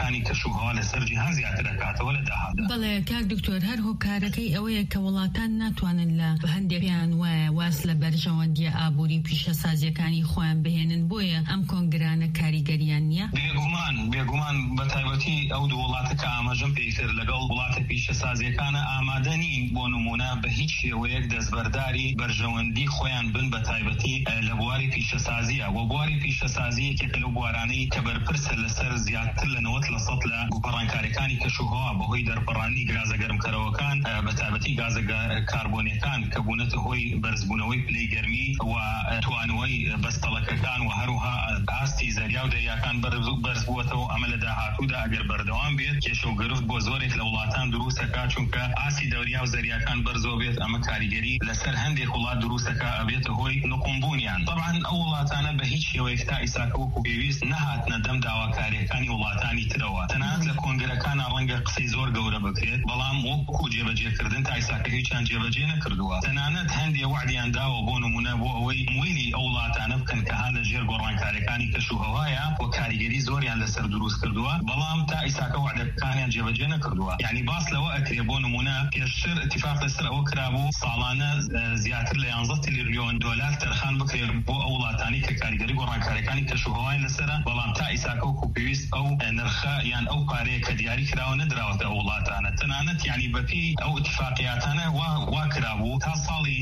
گۆڕانکاریەکانی کەشوهەوا لەسەر جیهان زیاتر دەکاتەوە لە داهاتدا. بەڵێ کاک دکتۆر هەر هۆکارەکەی ئەوەیە کە وڵاتان ناتوانن لە هەندێکیان وایە واز لە بەرژەوەندیە ئابووری پیشەسازیەکانی خۆیان بهێنن بۆیە ئەم کۆنگرانە کاریگەریان نییە؟ بێگومان بە تایبەتی ئەو دوو وڵاتە کە ئاماژەم پێیتر لەگەڵ وڵاتە پیشەسازیەکانە ئامادە نین بۆ نمونە بە هیچ شێوەیەک دەستبەرداری بەرژەوەندی خۆیان بن بە تایبەتی لە بواری پیشەسازیە و بواری پیشەسازیەکێکە لەو بوارانەی کە بەرپرسە لەسەر زیاتر لە 90% لە گوپەڕانکاریەکانی کەشوهەوا بەهۆی دەرپەڕانی گازە گەرمکەرەوەکان بە تایبەتی گازە کاربۆنیەکان کە بوونەتە هۆی بەرزبوونەوەی پلەی گەرمی و توانەوەی بەستەڵەکەکان و هەروها ئاستی زەریا و دەریاکان بەرز بووەتەوە. ئەمە لە داهاتوودا ئەگەر بەردەوام بێت کێشە و گرفت بۆ زۆرێک لە وڵاتان دروستەکە، چونکە ئاستی دەوریا و زەریاکان بەرزەوە بێت ئەمە کاریگەری لەسەر هەندێک وڵات دروستەکە ئەبێتە هۆی نقمبوونیان. طبعا ئەو وڵاتانە بە هیچ شێوەیەک تا ئیساکە وەکو پێویست نەهاتنە دەم داواکاریەکانی وڵاتانی ترەوە. تەنانەت لە کۆنگرەکانە ڕەنگە قسەی زۆر گەورە بکرێت، بەڵام وەکو جێبەجێکردن تا ئیساکە هیچیان جێبەجێ نەکردووە. تەنانەت هەندێ وعدیان داوە بۆ نمونە بۆ ئەوەی مویلی ئەو وڵاتانە بکەن کە هەن لە ژێر گۆڕانکاریەکانی کەشوهەوایە و کاریگەری زۆریان لەسەر دروست کردووە، بەڵام تا ئیساکە وعدەکانیان جێبەجێ نەکردووە. یعنی باس لەوە ئەکرێ بۆ نمونە پێشتر اتفاق لەسەر ئەوە کرابوو ساڵانە زیاتر لە 11 تریلیۆن دۆلار تەرخان بکرێت بۆ ئەو وڵاتانی کە کاریگەری گۆڕانکاریەکانی کەشوهەوای لەسەرە، بەڵام تا ئیساکە وەکو پێویست ئەو نرخە یان ئەو پارەیە کە دیاری کراوە نەدراوەتە ئەو وڵاتانە. تەنانەت یعنی بەپێی ئەو اتفاقیاتانە وا کرابوو تا ساڵی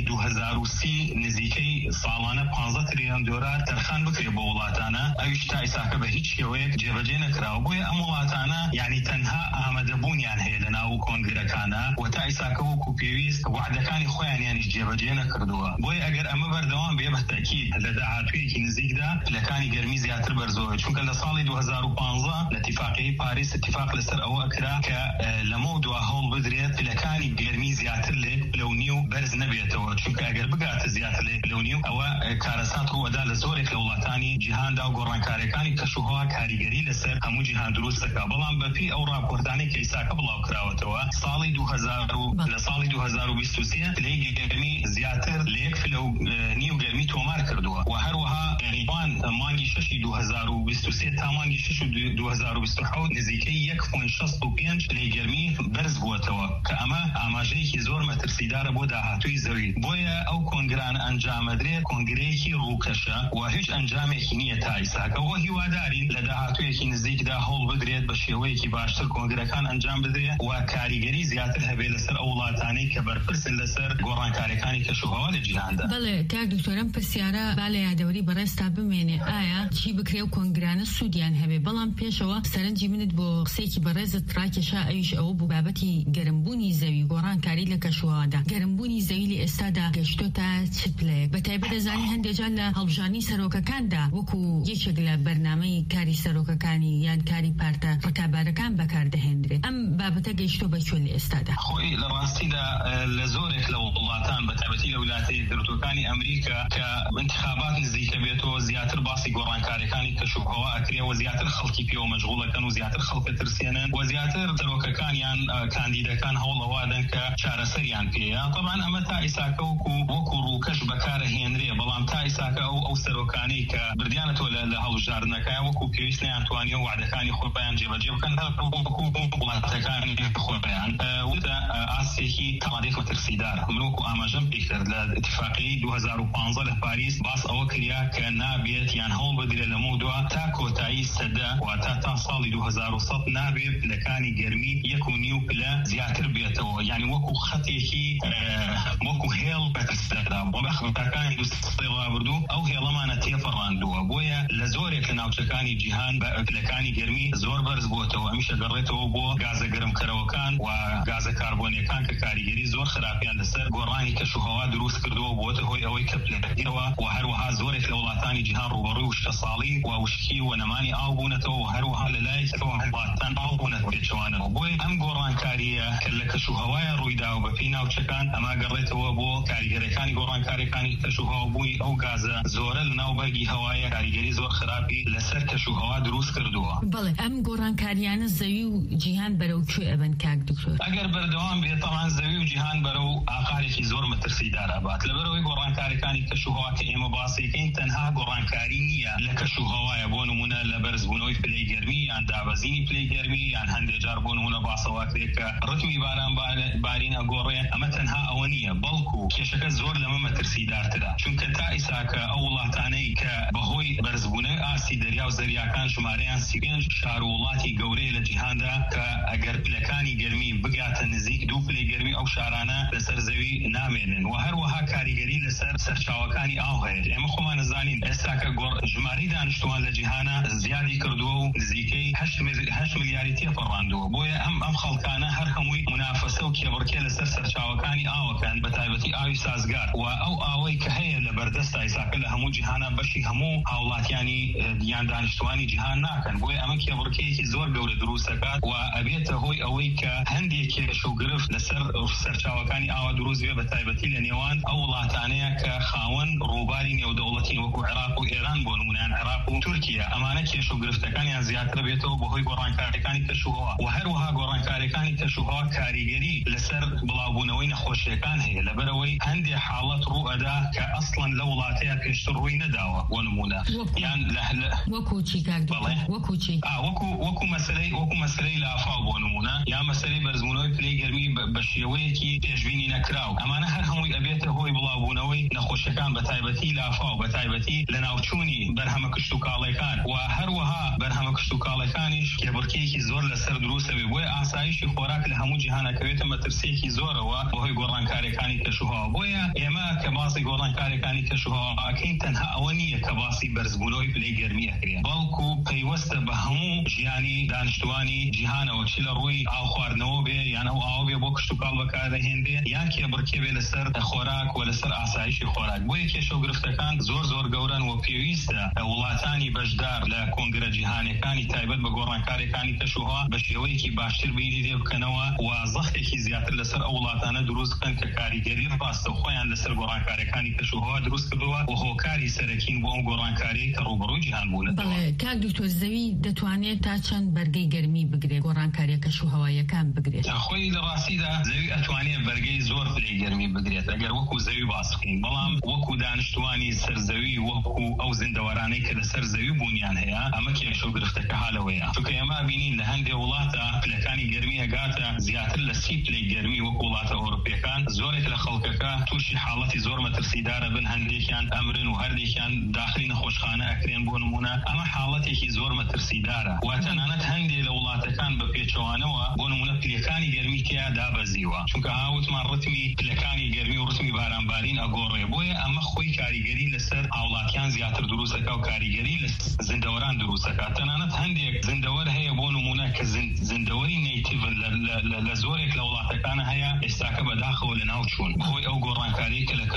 2030 نزیکەی ساڵانە 15 تریلیۆن دۆلار تەرخان بکرێت بۆ وڵاتانە، ئەویش تا ئیساکە بە هیچ شێوەیەک جێبەجێ نەکراوە. بۆیە ئەم وڵاتانە یعنی تەنها ئامادەبوونیان هەیە لە ناو کۆنگرەکانە و تا ئیساکە وەکو پێویست وعدەکانی خۆیان یانیش جێبەجێ نەکردووە. بۆیە ئەگەر ئەمە بەردەوام بێ بەتاکید لە داهاتوویەکی نزیکدا پلەکانی گەرمی زیاتر بەرزەوە، چونکە لە ساڵی 2015 لە اتفاقیەی پاریس اتفاق لەسەر ئەوە ئەکرا کە لەمە دوا هەوڵ بدرێت پلەکانی گەرمی زیاتر لێک پلەونی و بەرز نەبێتەوە، چونکە ئەگەر بگاتە زیاتر لێک پلەونی و ئەوە کارەسات ڕوەدا لە زۆرێک لە وڵاتانی جیهاندا و گۆڕانکاریەکانی کەشوهەوا کاریگەری لەسەر هەموو جیهان دروست دەکا. بەڵام بەپێی ئەو ڕاپۆرتانەی کە ئیساکە بڵاو کراوەتەوە ساڵی 2023 پلەی گەرمی زیاتر لێک پلەونی و گەرمی تۆمار کردووە و هەروەها ڕیوان مانگی 6 2023 تا مانگی 6 2027 نزیکەی 1.65 پلەی گەرمی بەرز بووەتەوە کە ئەمە ئاماژەیەکی زۆر مەترسیدارە بۆ داهاتووی زەوی. بۆیە ئەو کۆنگرانە ئەنجامەدرێت کۆنگرەیەکی ڕووکەشە و هیچ ئەنجامێکی نییە تا ئیساکە و هیوادارین لە داهاتوویەکی نزیکدا هەوڵ بدرێت بە شێوەیەکی باشتر کۆنگرەکان ئەنجام بدرێت و کاریگەری زیاتر هەبێت لەسەر ئەو وڵاتانەی کە بەرپرسن لەسەر گۆڕانکاریەکانی کەشوهەوا لە جیهاندا. بەڵێ کاک دکتۆرم پرسیارە با لە یادەوەری بەڕێستا بمێنێ ئایا چی بکرێ و کۆنگرانە سوودیان هەبێ، بەڵام پێشەوە سەرنجی منت بۆ قسەیەکی بەڕێزت ڕاکێشا ئەویش ئەوە بوو بابەتی گەرمبوونی زەوی گۆڕانکاری لە کەشوهەوادا. گەرمبوونی زەوی لە ئێستادا گەشتۆتە چ پلەیەک؟ بەتایبەت دەزانی هەندێکجار لە هەڵبژارنی سەرۆکەکاندا وەکو یەکێک لە بەرنامەی کاری سەرۆکەکانی یان کاری پارتە ڕکابارەکان بەکاردەهێنرێت. ئەم بابەتە گەشتۆ بەکوێ لە ئێستادا؟ خۆی لە ڕاستیدا لە زۆرێک لە وڵاتان بەتایبەتی لە ویلایەتە یەکگرتووەکانی ئەمریکا کە انتخابات نزیکە بێتەوە زیاتر باسی گۆڕانکاریەکانی کەشوهەوا ئەکرێ و زیاتر خەڵکی پێوە مەشغوڵەکەن و زیاتر خەڵکە ترسێنن و زیاتر سەرۆکەکانیان کاندیدەکان هەوڵەوادن کە چارەسەریان پێیە. طبعا ئەمە تا ئیساکە وەکو ڕووکەش بەکارەهێنرێ، بەڵام تا ئیساکە ئەو سەرۆکانەی کە بردیانەتەوە لە هەڵبژاردنەکە وەکو پێویست نەیانتوانیە وعدەکانی خۆیان جێبەجێ بکەن وەکو وڵاتەکانی خۆیان وتە ئاسێکی تەواندێک مەترسیدار. من وەکو ئاماژەم پێکرد لە اتفاقیەی 2015 لە پاریس باس ئەوە کریا کە نابێت یان هەوڵ بدرێت لە مودووە تا کۆتایی سەدە واتە تا ساڵی 2100 نابێت پلەکانی گەرمی 1.5 پلە زیاتر بێتەوە، یعنی وەکو خەتێکی وەکو هێڵ بەتەستەدا بۆ بەخمەکانی دووسڵی ڕابردوو ئەو هێڵەمانە تێپەڕاندووە. بۆیە لە زۆرێک لە ناوچەکانی جیهان بە پلەکانی گەرمی زۆر بەرز بووەتەوە. ئەمیشە گەڕێتەوە بۆ گازە گەرمکەرەوەکان و گازە کاربۆنیەکان کە کاریگەری زۆر خراپیان لەسەر گۆڕانی کەشوهەوا دروست کردووە بۆتە هۆی ئەوەی کە پلەکەوە و هەروەها زۆرێک لە وڵاتانی جیهان ڕوبەڕووی وشکە ساڵی و وشکی و نەمانی ئاو بوونەتەوە و هەروەها لەلایەکەوە وڵاتان ئاو بوونەتەوە پێچەوانەوە. بۆیە ئەم گۆڕانکاریە کە لە کەشوهەوایە ڕوویدا و بەپێی ناوچەکان ئەما گەڕێتەوە بۆ کاریگەرەکانی گۆڕانکاریەکانی کەشوهەوا بووی ئەو گازە زۆرە لە ناوبەرگی هەوایە کاریگەری زۆر خراپی لەسەر کەشوهەوا دروست کردووە. بەڵێ ئەم گۆڕانکاریانە زەوی و جیهان بەرەو کوێ ئەبن کاک دکتۆر؟ ئەگەر بەردەوام بێت تەمان زەوی و جیهان بەرەو ئاقارێکی زۆر مەترسیدار ئەبات. لەبەرەوەی گۆڕانکاریەکانی کەشوهەوا کە ئێمە باسیەکەین تەنها گۆڕانکاری نییە لە کەشوهەوایە، بۆ نمونە لە بەرزبوونەوەی پلەی گەرمی یان دابەزینی پلەی گەرمی یان هەندێک جار بۆ نمونە باسەواکرێت کە ڕتمی بارین ئەگۆڕێ. ئەمە تەنها ئەوە نییە، بەڵکو کێشەکە زۆر لەمە مەترسیدارترە، چونکە تا ئیساکە ئەو وڵاتانەی کە بەهۆی بەرزبوونەوەی ئاستی دەریا و زەریاکان ژمارەیان 35 شار و وڵاتی گەورەی لە جیهاندا کە ئەگەر پلەکانی گەرمی بگاتە نزیک 2 پلەی گەرمی ئەو شارانە لەسەر زەوی نامێنن و هەروەها کاریگەری لەسەر سەرچاوەکانی ئاو هەیە. ئێمە خۆمان نزانین ئێستاکە ژمارەی دانیشتوان لە جیهانە زیادی کردووە و نزیکەی 8 ملیاری تێپەڕاندووە. بۆیە ئەم خەڵکانە هەر هەمووی منافەسە و کێبڕکێ لەسەر سەرچاوەکانی ئاوەکەن، بە تایبەتی ئاوی سازگار و ئەو ئاوەی کە هەیە لە بەردەستا ئیساکە لە هەموو جیهانە بەشی هەموو هاوڵاتیانی دیان دانیشتوانی جیهان ناکەن. بۆیە ئەمە کێبڕکەیەکی زۆر گەورە دروست دەکات و ئەبێتە هۆی ئەوەی کە هەندێک کێش و گرفت لەسەر سەرچاوەکانی ئاوا دروست بێ، بە تایبەتی لە نێوان ئەو وڵاتانەیە کە خاوەن ڕووباری نێودەوڵەتی وەکو عێراق و ئێران بۆ نمونەیان عێراق و تورکیا. ئەمانە کێش و گرفتەکانیان زیاتر بێتەوە بەهۆی گۆڕانکاریەکانی کەشوهەوا و هەروەها گۆڕانکاریەکانی کەشوهەوا کاریگەری لەسەر بڵاوبوونەوەی نەخۆشیەکان هەیە، لەبەرەوەی هەندێک حاڵەت ڕوو ئەدا کە ئەسڵەن لە وڵاتەیە پێشتر ڕووی نەداوە. بۆ نمونە یان وەکو چی وەکو مەسەلەی لافاو بۆ نمونە یا مەسەلەی بەرزبوونەوەی پلەی گەرمی بە شێوەیەکی پێشبینی نەکراو. ئەمانە هەر هەمووی ئەبێتە هۆی بڵاوبوونەوەی نەخۆشیەکان، بە تایبەتی لافاو، بە تایبەتی لە ناوچوونی بەرهەمە کشت و کاڵەکان و هەروەها بەرهەمە کشت و کاڵەکانیش کێبڕکەیەکی زۆر لەسەر دروستە بێ. بۆیە ئاسایشی خۆراک لە هەموو جیهانەکەوێتە مەترسێکی زۆرەوە بەهۆی گۆڕانکاریەکانی کەشوهەوا. بۆیە ئێمە کە باسی گۆڕانکاریەکانی کەشوهەوا ئاکەین تەنها ئەوە نییە کە باسی بەرزبوونەوەی پلەی گەرمی ئەکرێن، بەڵکو پەیوەستە بە هەموو ژیانی دانیشتوانی جیهانەوە، چی لە ڕووی ئاو خواردنەوە بێ یان ئەو ئاو بێ بۆ کشت و کاڵ بەکاردەهێنرێ یان کێبڕکێ بێ لەسەر خۆراک و لەسەر ئاسایشی خۆراک. بۆیە کێشە و گرفتەکان زۆر گەورن و پێویستە وڵاتانی بەشدار لە کۆنگرە جیهانیەکانی تایبەت بە گۆڕانکاریەکانی کەشوهەوا بە شێوەیەکی باشتر بینی لێ بکەنەوە و زەختێکی زیاتر لەسەر ئەو وڵاتانە دروست بکەن کە کاریگەری ڕاستە خۆیان لەسەر گۆڕانکاریەکانی کەشوهەوا دروست کردووە و هۆکاری سەرەکین بۆ ئەو گۆڕانکاری کە ڕوبەڕووی جیهان بوونەتەوە. بەڵێ کاک دکتۆر، زەوی دەتوانێت تا چەند بەرگەی گەرمی بگرێت، گۆڕانکاریە کەشوهەواییەکان بگرێت؟ خۆی لە ڕاستیدا زەوی ئەتوانێت بەرگەی زۆر پلەی گەرمی بگرێت ئەگەر وەکو زەوی باس بکەین، بەڵام وەکو دانیشتوانی سەرزەوی وەکو ئەو زیندەوەرانەی کە لەسەر زەوی بوونیان هەیە، ئەمە کێشە و گرفتەکە هالەوەیە. چونکە ئێمە بینین لە هەندێک وڵاتە پلەکانی گەرمی ئەگاتە زیاتر لە 30 پلەی گەرمی وەکو وڵاتە ئەوروپیەکان. زۆرێک لە خەڵکەکە تووشی حاڵەتی زۆر مەترسیدارە بن، هەندێکیان ئەمرن و هەردێکیان داخلی نەخۆشخانە ئەکرێن بۆ نمونە. ئەمە حاڵەتێکی زۆر مەترسیدارە و تەنانەت هەندێک لە وڵاتەکان بە پێچەوانەوە بۆ نمونە پلەکانی گەرمی تیا دابەزیوە، چونکە هاوتمان ڕتمی پلەکانی گەرمی و ڕتمی بارانبارین ئەگۆڕێ. بۆیە ئەمە خۆی کاریگەری لەسەر هاوڵاتیان زیاتر دروستەکە و کاریگەری لە زیندەوەران دروستەکە. تەنانەت هەندێک زیندەوەر هەیە بۆ نمونە کە زیندەوەری نەیتیڤن لە زۆرێک لە وڵاتەکانە هەیە ئێستاکە بەداخەوە لە ناو چوون بۆی ئەو گۆڕانکاری کە لە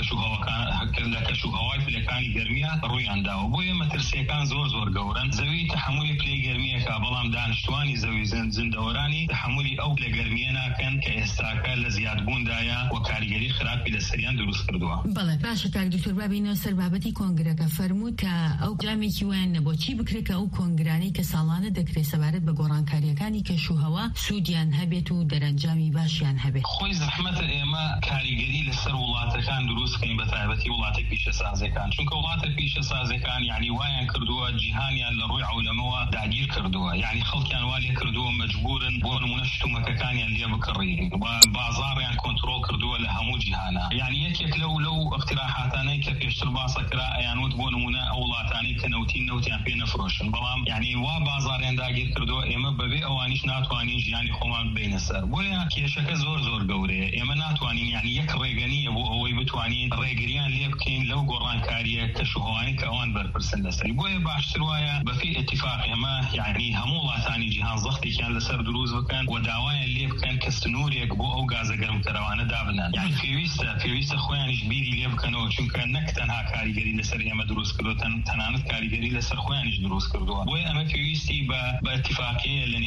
کەشوهەوای پلەکانی گەرمیە ڕوویان داوە. بۆیە مەترسیەکان زۆر گەورن. زەوی تەحمولی پلەی گەرمیەکە، بەڵام دانیشتوانی زەوی زیندەوەرانی تەحمولی ئەو پلە گەرمیە ناکەن کە ئێستاکە لە زیادبووندایە و کاریگەری خراپی لە سەریان دروست کردووە. بەڵێ باشە کاک دکتۆر، بابینەوە سەر بابەتی کۆنگرەکە. فەرمووت کە ئەو جامێکی وایان نەبوو چی بکرێت کە ئەو کۆنگرانەی کە ساڵانە دەکرێت سەبارەت بە گۆڕانکاریەکانی کەشوهەوا سوودیان هەبێت و دەرەنجامی باشیان هەبێت. خۆی زەحمەتە ئێمە کاریگەری لەسەر وڵاتەکان دروستکەین، بە تایبەتی وڵاتە پیشەسازەکان، چونکە وڵاتە پیشەسازەکان یعنی وایان کردووە جیهانیان لە ڕووی عولەمەوە داگیر کردووە، یعنی خەڵکیان وا لێ کردووە مەجبورن بۆ نمونە شتومەکەکانیان لێ بکڕین و بازاڕیان کۆنتڕۆڵ کردووە لە هەموو جیهانە. یعنی یەکێک لەو اقتراحاتانەی کە پێشتر باسەکرا ئەیانوت بۆ نمونە ئەو وڵاتانەی کە نەوتیان پێ نەفرۆشن، بەڵام یعنی وا بازاڕیان داگیر کردووە ئێمە بەبێ ئەوانیش ناتوانین ژیانی خۆمان ببینە سەر. بۆیە کێشەکە زۆر گەورەیە. ئێمە ناتوانین یعنی یەک ڕێگە نییە بۆ ئەوەی بتوانین ڕێگریان لێ بکەین لەو گۆڕانکاریە کەشوهەوایی کە ئەوان بەرپرسن لەسەری. بۆیە باشتر وایە بەفی ئەتیفاق ئێمە یعنی هەموو وڵاتانی جیهان زەختێکیان لەسەر دروست بکەن و داوایان لێ بکەن کە سنوورێک بۆ ئەو گازە گەرمکەروانە دابنەن. یعنی پێویستە خۆیانیش بیری لێ بکەنەوە، چونکە نەک تەنها کاریگەری لەسەر ئێمە دروست کردووە، تەنانەت کاریگەری لەسەر خۆیانیش دروست کردووە. بۆیە ئەمە پێویستی بە ئەتیفاقیە لە نێوان هەموو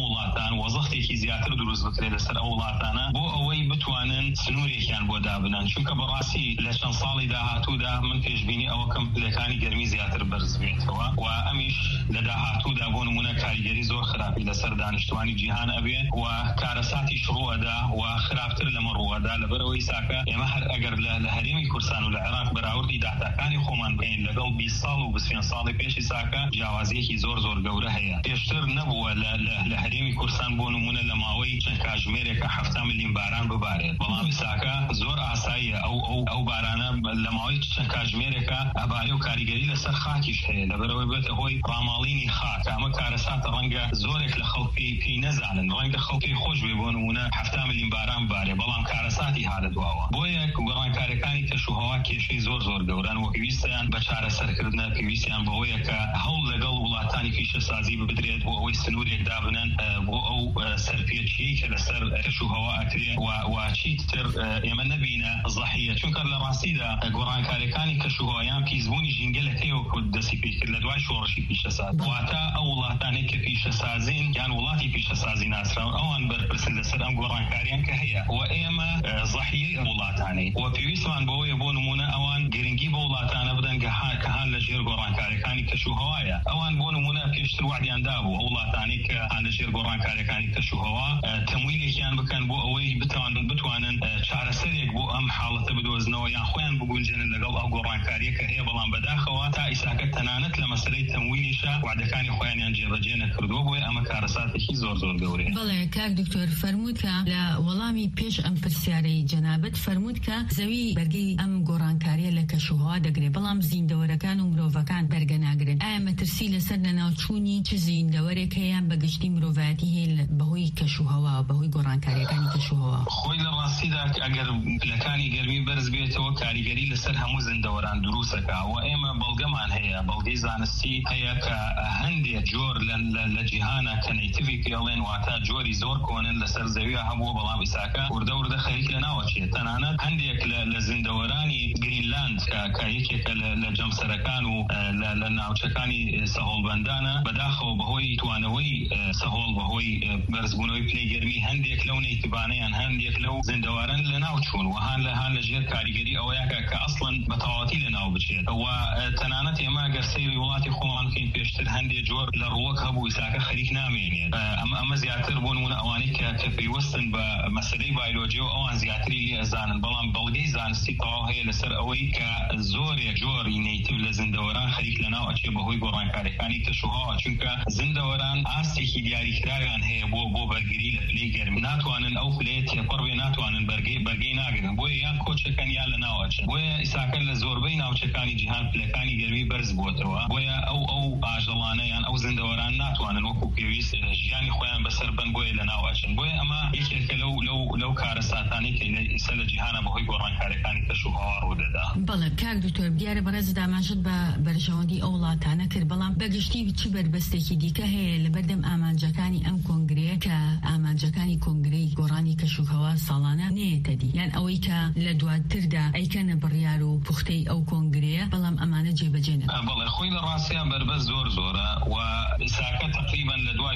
هەموو وڵاتان وەزەختێکی زیاتر دروست بکرێت لەسەر ئەو وڵاتانە بۆ ئەوەی بتوانن سنوورێکیان بۆ دابنن، چونکە بەڕاستی لە چەند ساڵی داهاتوودا من پێشبینی ئەوەکەم پلەکانی گەرمی زیاتر بەرز بێتەوە و ئەمیش لە داهاتوودا بۆ نمونە کاریگەری زۆر خراپی لەسەر دانیشتوانی جیهان ئەبێ و کارەساتی شڕوەدا و خراپتر لەمە ڕوەدا لەبەرەوەی ساکە ئێمە هەر ئەگەر لە هەرێمی کوردستان و لە عێراق بەراوردی داهاتەکانی خۆمان بین لەگەڵ 20 ساڵ و 20 ساڵی پێشی ساکە جیاوازیەکی زۆر گەورە هەیە. پێشتر نەبووە لە هەرێمی کوردستان بۆ نمونە لە ماوەی چەند کاتژمێرێکە 7 ملیم باران ببارێت، بەڵام ساکە زۆر ئاساییە ئەو بارانە لە ماوەی چەند کاتژمێرێکە ئەبارێ و کاریگەری لەسەر خاکیش هەیە، لەبەرەوەی بێتە هۆی ڕاماڵینی خاک. ئەمە کارەساتە ڕەنگە زۆرێک لە خەڵک پێی نەزانن، ڕەنگە خەڵکی خۆش بێ بۆ نمونە 7 ملیم باران ببارێت، بەڵام کارەساتی هاتە دواوە. بۆیە گۆڕانکاریەکانی کەشوهەوا کێشەی زۆر گەورەن و پێویستیان بە چارەسەرکردنە، پێویستیان بەوەیە کە هەوڵ لەگەڵ وڵاتانی پیشەسازی بدرێت بۆ ئەوەی سنوورێک دابنن بۆ ئەو سەرپێچیی کە لەسەر کەشوهەوا ئەکرێ و چیتر ئێمە نەبینە زەحیە، چونکە لە ڕاستیدا گۆڕانکاریەکانی کەشوهەوایان پیسبوونی ژینگەلەکەیەوە کە دەستی پێ کرد لە دوای شۆڕشی پیشەساز. واتە ئەو وڵاتانێک کە پیشەسازین یان وڵاتی پیشەسازی ناسراون ئەوان بەرپرسن لەسەر ئەم گۆڕانکاریان کە هەیە و ئێمە زەحیەی ئەم وڵاتانەی و پێویستمان بەوەیە بۆ نمونە ئەوان گرنگی بە وڵاتانە بدەن کە هان لە ژێر گۆڕانکاریەکانی کەشوهەوایە. ئەوان بۆ نمونە پێشتر وعدیان دابوو ئەو وڵاتانی کە هان لە ژێر گۆڕانکاریەکانی کەشوهەوا تەمویلێکیان بکەن بۆ ئەوەی بتوانن چارەسەرێک بۆ ئەم حاڵەتە بدۆزنەوە یان خۆیان بگونجێنن لەگەڵ ئەو گۆڕانکاریە کە هەیە، بەڵام بەداخەوە تا ئیساکە تەنانەت لە مەسەلەی تەمویلیشە وعدەکانی خۆیانیان جێبەجێ نەکردووە، بۆیە ئەمە کارەساتێکی زۆر گەورەیە. بەڵێ کاک دکتۆر فەرموود کە لە وەڵامی پێش ئەم پرسیارەی جەنابەت فەرموود کە زەوی بەرگەی ئەم گۆڕانکاریە لە کەشوهەوا دەگرێت، بەڵام زیندەوەرەکان و مرۆڤەکان بەرگە ناگرن. ئایا مەترسی لەسەر لەناوچوونی چ زیندەوەرێک هەیە بەگشتی مرۆڤایەتی هەیە بەهۆی کەشوهەوا و بەهۆی گۆڕانکاریەکانی کەشوهەوا؟ خۆی لە ڕاستیدا ئەگەر پلەکانی گەرمی بەرز بێتەوە کاریگەری لەسەر هەموو زیندەوەران دروستەکە و ئێمە بەڵگەمان هەیە، بەڵگەی زانستی هەیە کە هەندێک جۆر لە جیهانە کە نەیتیڤی پێڵێن واتە جۆری زۆر کۆنن لەسەر زەویە هەبووە، بەڵام ئیساکە وردە خەریک لە ناوەچێت. تەنانەت هەندێک لە زیندەوەرانی گرینلاند کە یەکێکە لە جەمسەرەکان و لە ناوچەکانی سەهۆڵبەندانە بەداخەوە بەهۆی توانەوەی سەهۆڵ بەهۆی بەرزبوونەوەی پلەی گەرمی هەندێک لەو نەیتیبانەیان هەندێک لەو زیندەوەران لە ناو چوون و هان لە ژێر کاریگەری ئەوەیە کە ئەسڵەن بە تەواوەتی لە ناو بچێت. و تەنانەت ئێمە گەر سەیری وڵاتی خۆمان بکەین پێشتر هەندێک جۆر لە ڕووەک هەبوو ئیساکە خەریک نامێنێت. ئەمە زیاتر بۆ نمونە ئەوانەی کە پێیوەستن بە مەسەلەی بایۆلۆجیەوە ئەوان زیاتری لێ ئەزانن، بەڵام بەڵگەی زانستی تەواو هەیە لەسەر ئەوەی کە زۆرێک جۆری نەیتیڤ لە زیندەوەران خەریک لە ناو ئەچێ بەهۆی گۆڕانکاریەکانی کەشوهەوا، چونکە زیندەوەران ئاستێکی دیاریکراویان هەیە بۆ بەرگری لە پلەی گەرمی، ناتوانن ئەو پلەیە تێپەڕ بێ، ناتوانن بەرگەی ناگرن، بۆیە یان کۆچەکەن یان لە ناو ئەچن. بۆیە ئیساکە لە زۆربەی ناوچەکانی جیهان پلەکانی گەرمی بەرز بووەتەوە، بۆیە ئەو ئاژەڵانە یان ئەو زیندەوەران ناتوانن وەکو پێویست ژیانی خۆیان بەسەر بن، بۆیە لە ناو ئەچن. بۆیە ئەمە یەکێکە لەو کارەساتانەی کە ئیسا لە جیهانە بەهۆی گۆڕانکاریەکانی کەشوهەوا ڕوودەدا. بەڵێ کاک دکتۆر دیارە بەڕێز دامانشت بە بەرژەوەندی ئەو وڵاتانە کرد، بەڵام بەگشتی چ بربەستێکی دیکە هەیە لەبەردەم ئامانجەکانی ئەم کۆنگرەیە کە ئامانجەکانی کۆنگرەی گۆڕانی کەشوهەوا ساڵانە نێتە دی، یان ئەوەی کە لە دواتردا ئەیکەنە بڕیار و پوختەی ئەو کۆنگرەیە، بەڵام ئەمانە جێبەجێ نەکرێن. بەڵێ خۆی لە ڕاستیان بربەست زۆرە و ئیساکە تقریبا لە دوای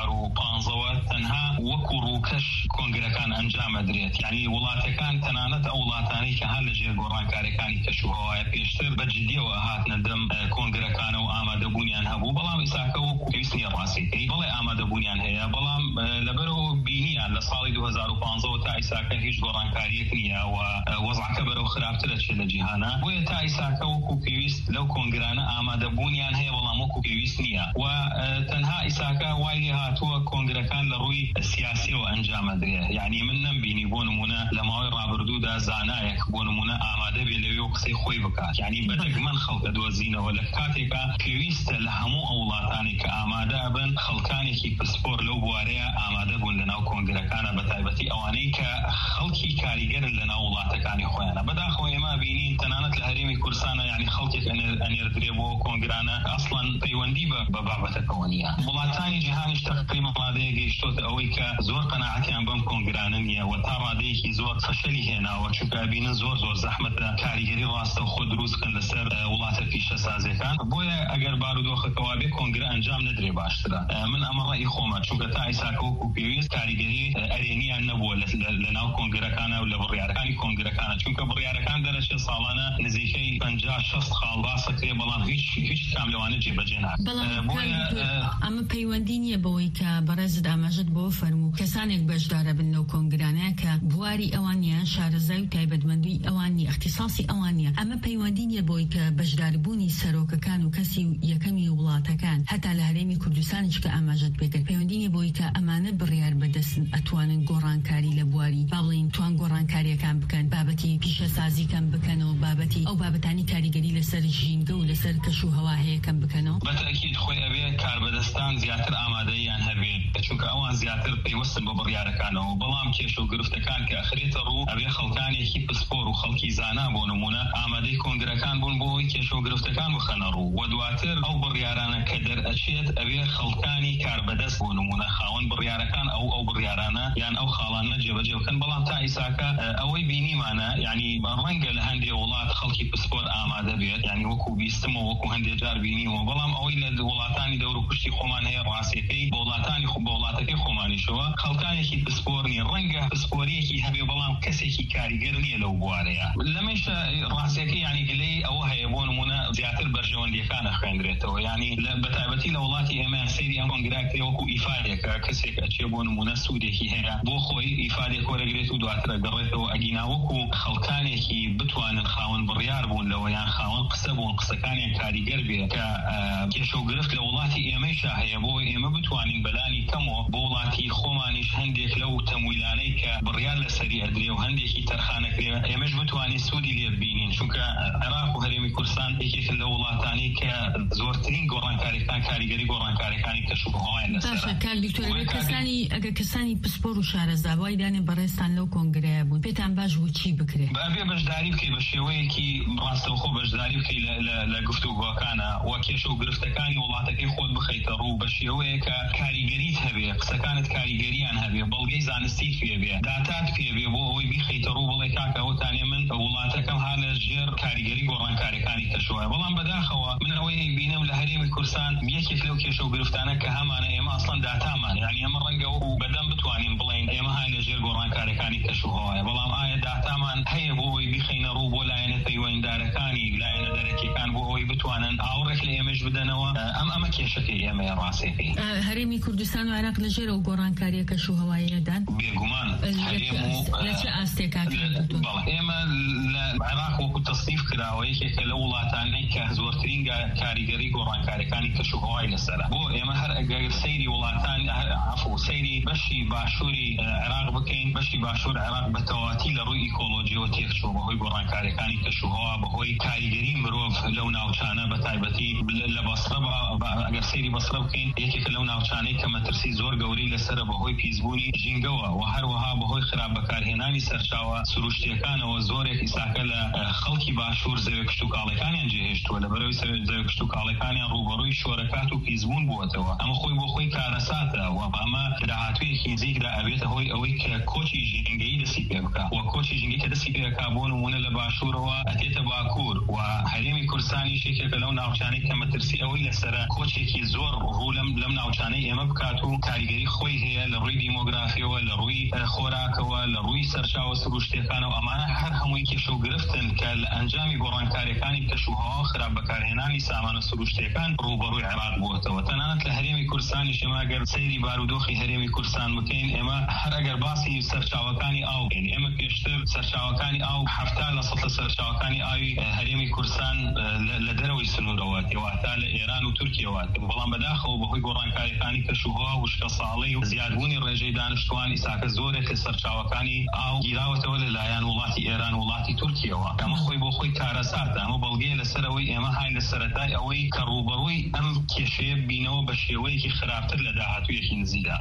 2015ەوە تەنها وەکو ڕووکەش کۆنگرەکان ئەنجامەدرێت، یعنی وڵاتەکان تەنانەت ئەو وڵاتانەی کە هەر لە ژێر گۆڕانکاریەکانی کەشوهەوایە پێشتر بە جدیەوە هاتنە دەم کۆنگرەکانە و ئامادەبوونیان هەبوو، بەڵام ئیساکە وەکو پێویست نییە ڕاستیکەی بەڵێ ئامادەبوونیان هەیە، بەڵام لەبەرەوە بینیان لە ساڵی 2015ەوە تا ئیساکە هیچ گۆڕانکاریەک نییە و وەزعەکە بەرەو خراپترە چێت لە جیهانە، بۆیە تا ئیساکە وەکو پێویست لەو کۆنگرانە ئامادەبوونیان هەیە، بەڵام وەکو پێویست نییە و تەنها ئیساکە وای لێ هاتووە کۆنگرەکان لە ڕووی سیاسیەوە ئەنجامەدرێ، یعنی من نەمبینی بۆ نمونە لە ماوەی ڕابردوودا زانایەک بۆ نمونە ئامادە بێ لەوێ و قسەی خۆی بکات، یعنی بەدەگمەن خەڵکە دۆزینەوە لە کاتێکە پێویستە لە هەموو ئەو وڵاتانی کە ئامادە بن خەڵکانێکی پسپۆر لەو بوارەیە ئامادە بوون لە ناو کۆنگرەکانە، بەتایبەتی ئەوانەی کە خەڵکی کاریگەرن لە ناو وڵاتەکانی خۆیانە. بەداخەوە ئێمە بینین تەنانەت لە هەرێمی کوردستانە یعنی خەڵکێک ئەنێردرێ بۆ کۆنگرانە ئەسڵەن پەیوەندی بە بابەتەکەوە نیە. وڵاتانی جیهانیش تقریبا ڕادەیە گەیشتۆتە ئەوەی کە زۆر قەناعەتیان بەم کۆنگرانە نییە و تا ڕادەیەکی زۆر فەشەلی هێناوە، چونکە بینن زۆر زەحمەتە کاریگەری ڕاستە خۆ دروستکەن لەسەر وڵاتە پیشەسازیەکان. بۆیە ئەگەر بارودۆخەکەوا بێ کۆنگرە ئەنجام نەدرێ باشترە. من ئەمە ڕێی خۆمە، چونکە تا ئیساکە وەکو پێویست کاریگەری ئەرێنیان نەبووە لەناو کۆنگرەکانە و لە بڕیارەکانی کۆنگرەکانە، چونکە بڕیارەکان دەرەچێت ساڵانە نزیکەی 50-60 خاڵ باسەکرێ، بەڵام هیچ کام لەوانە جێبەجێ ئەمە پەیوەندی نییە بەوەی کە بەڕێزت ئاماژت بۆ فەرموو کەسانێک بەشدارە بن لەو کۆنگرانەیە کە بواری ئەوانیان شارەزای و تایبەتمەندی ئەوانی اختصاصی ئەوانیە. ئەمە پەیوەندی نییە بۆی کە بەشداربوونی سەرۆکەکان و کەسی یەکەمی وڵاتەکان هەتا لە هەرێمی کوردستانیش کە ئاماژت پێکرد پەیوەندی نییە بۆی کە ئەمانە بڕیار بەدەستن ئەتوانن گۆڕانکاری لە بواری با بڵین توان گۆڕانکاریەکان بکەن، بابەتی پیشەسازیکەم بکەنەوە، بابەتی ئەو بابەتانی کاریگەری لەسەر ژینگە و لەسەر کەش و هەوا هەیەکەم بکەنەوە. بەتەکید خۆی ئەوێ کاربەدەستان زیاتر ئامادەیان هەبێت، چونکە ئەوان زیاتر پەیوەستن بە بڕیارەکانەوە. بەڵام کێش و گرفتەکان کە ئەخرێتە ڕوو ئەوێ خەڵکانێکی پسپۆر و خەڵکی زانا بۆ نمونە ئامادەی کۆنگرەکان بوون بۆ ئەوەی کێش و گرفتەکان بخەنە ڕوو و دواتر ئەو بڕیارانە کە دەرئەچێت ئەوێ خەڵکانی کاربەدەست بۆ نمونە خاوەن بڕیارەکان ئەو بڕیارانە یان ئەو خاڵانە جێبەجێ بکەن. بەڵام تا ئیساکە ئەوەی بینیمانە یعنی ڕەنگە لە هەندێک وڵات خەڵکی پسپۆر ئامادە بێت، یعنی وەکو بیستمەوە وەکو هەندێک جار بینیوە، بەڵام ئەوەی لە وڵاتانی دەور و پشتی خۆمان هەیە ڕاستیەکەی بە وڵاتەکەی خۆمانیشەوە خەڵکانێکی پسپۆر نیە. ڕەنگە پسپۆریەکی هەبێ بەڵام کەسێکی کاریگەر نییە لەو بوارەیە. لەمەشە ڕاستیەکەی یعنی گلەی ئەوە هەیە بۆ نمونە زیاتر بەرژەوەندیەکانە خوێندرێتەوە، یعنی بەتایبەتی لە وڵاتی ئێمە سەیری ئەم کۆنگراکرێ وەکو ئیفادێکە کەسێک ئەچێ بۆ نمونە سوودێکی هەیە بۆ خۆی ئیفادێک وەرەگرێت و دواتر ئەگەڕێتەوە ئەگینا وەکو خەڵکانێکی بتوانن خاوەن بڕیار بوون لەوە یان خاوەن قسە بوون قسەکانیان کاریگەر بێ کە کێشە و گرفت لە وڵاتی ئێمەیشا هەیە بۆ ئێمە بتوانین بەلانی کەمەوە بۆ وڵاتی خۆمانیش هەندێک لەو تەمویلانەی کە بڕیار لەسەری ئەدرێ و هەندێکی تەرخانەکرێ ئێمەش بتوانین سوودی لێ ببینین، چونکە عێراق و هەرێمی کوردستان یەکێکن لە وڵاتانی کە زۆرترین گۆڕانکاریەکان کاریگەری گۆڕانکاریەکانی کەشوهەوایان لەسەرە. باشە کار دکتۆر ئەگەر کەسانی پسپۆر و شارەزا وای دانێ بەڕێستان لەو کۆنگرەیە بوون پێتان باش بوو چی بکرێ؟ بەبێ بەشداری بکەی بە شێوەیەکی ڕاستەوخۆ بەشداری بکەی لە گفتوگۆکانە و کێشە و گرفتەکانی وڵاتەکەی خۆت بخەیتە ڕوو بە شێوەیە کە کاریگەریت هەبێ، قسەکانت کاریگەریان هەبێ، بەڵگەی زانستیت پێبێ، داتات پێبێ بۆ ئەوەی بیخەیتە ڕوو بڵێ کاکەوتانێ من وڵاتەکەم ها لە ژێر کاریگەری گۆڕانکاریەکانی کەشوهەوایە. بەڵام بەداخەوە من ئەوەی بینم لە هەرێمی کوردستان یەکێک لەو کێشە و گرفتانە کە هەمانە ئێمە ئەسڵەن داتامان، یعنی ئەمە ڕەنگە و بەدەم بتوانین بڵین ئێمە های لە ژێر گۆڕانکاریەکانی کەشوهەوایە، بەڵام ئایا داتامان هەیە بۆ ئەوەی بیخەینە ڕوو بۆ لایەنە پەیوەنددارەکانی لایەنە دەرەکیەکان بۆ ئەوەی بتوانن ئاوڕێک لە ئێمەش بدەنەوە؟ ئەمە کێشەکەی ئێمەیە ڕاستیەکەی. هەرێمی کوردستان و عێراق لە ژێرە و گۆڕانکاریە کەشوهەوایەدان بێگومان لە چه ئاستێکاکان؟ ئێمە لە عێراق وەکو تەصنیف کراوە یەکێکە لە وڵاتانەی کە زۆرترین کاریگەری گۆڕانکاریەکانی کەشوهەوای لەسەرە. بۆ ئێمە هەر ئەگەر سەیری وڵاتان سەیری بەشی باشووری عێراق بکەین، بەشی باشوور عێراق بە تەواتی لە ڕووی ئیکۆلۆژیەوە تێکچووە بەهۆی گۆڕانکاریەکانی کەشوهەوا، بەهۆی کاریگەری مرۆڤ لەو ناوچانە بەتایبەتی لە بەسڕە ئەگەر سەیری بەسڕە بکەین یەکێکە لەو ناوچانەی کە مەترسی زۆر گەورەی لەسرە بەهۆی پیسبوونی ژینگەوە و هەروەها بەهۆی خراپ بەکارهێنانی سەرچاوە سروشتیەکانەوە زۆرێک ئیساکە لە خەڵکی باشوور زەوی کشتوکاڵەکانیان جێهێشتووە، لەبەرەوەی زەوی کشتوکاڵەکانیان ڕوبەڕووی شۆرەکات و پیسبوون بووەتەوە. ئەمە خۆی بۆ خۆی کارەساتە و ئەمە داهاتوویەکی نزیکدا ئەبێتە هۆی ئەوەی کە کۆچی ژینگەی دەستی پێ بکات و کۆچی ژینگەی کە دەستی پێ بکات بۆ نمونە لە باشوورەوە ئەتێتە باکوور و هەرێمی کوردستانیش یەکێکە لەو ناوچانەی کە مەترسی ئەوەی لەسرە کۆچێکی زۆر ڕوو لەم ناوچانەی ئێمە بکات و کاریگەری خۆی هەیە لە ڕووی دیمۆگرافیەوە، لە ڕووی خۆراکەوە، لە ڕووی سەرچاوە سروشتیەکانەوە. ئەمانە هەر هەمووی کێشە و گرفتن کە لە ئەنجامی گۆڕانکاریەکانی کەشوهەوا خراپ بەکارهێنانی سامانە سروشتیەکان ڕوبەڕووی عێراق بووەتەوە. تەنانەت لە هەرێمی کوردستانیش ئێمە ئەگەر سەیری بارودۆخی هەرێمی کوردستان بکەین ئێمە هەر ئەگەر باسی سەرچاوەکانی ئاو بکەین، ئێمە پێشتر سەرچاوەکانی ئاو 70% لە سەرچاوەکانی ئاوی هەرێمی کوردستان لە دەرەوەی سنوورەوە تێواتە لە ئێران و تورکیەوە، بەڵام بەداخەوە بەهۆی گۆڕانکاریەکانی کەشوهەوا وشکە ساڵی و زیادبوونی ڕێژەی دانیشتوان ئیساکە زۆرێک لە سەرچاوەکانی ئاو گیراوەتەوە لەلایەن وڵاتی ئێران و وڵاتی تورکیەوە. ئەمە خۆی بۆ خۆی کارەساتە، ئەمە بەڵگەیە لەسەرەوەی ئێمە های لە سەرەتای ئەوەی کە ڕوبەڕووی ئەم کێشەیە بینەوە بە شێوەیەکی خراپتر لە داهاتوویەکی نزیکدا.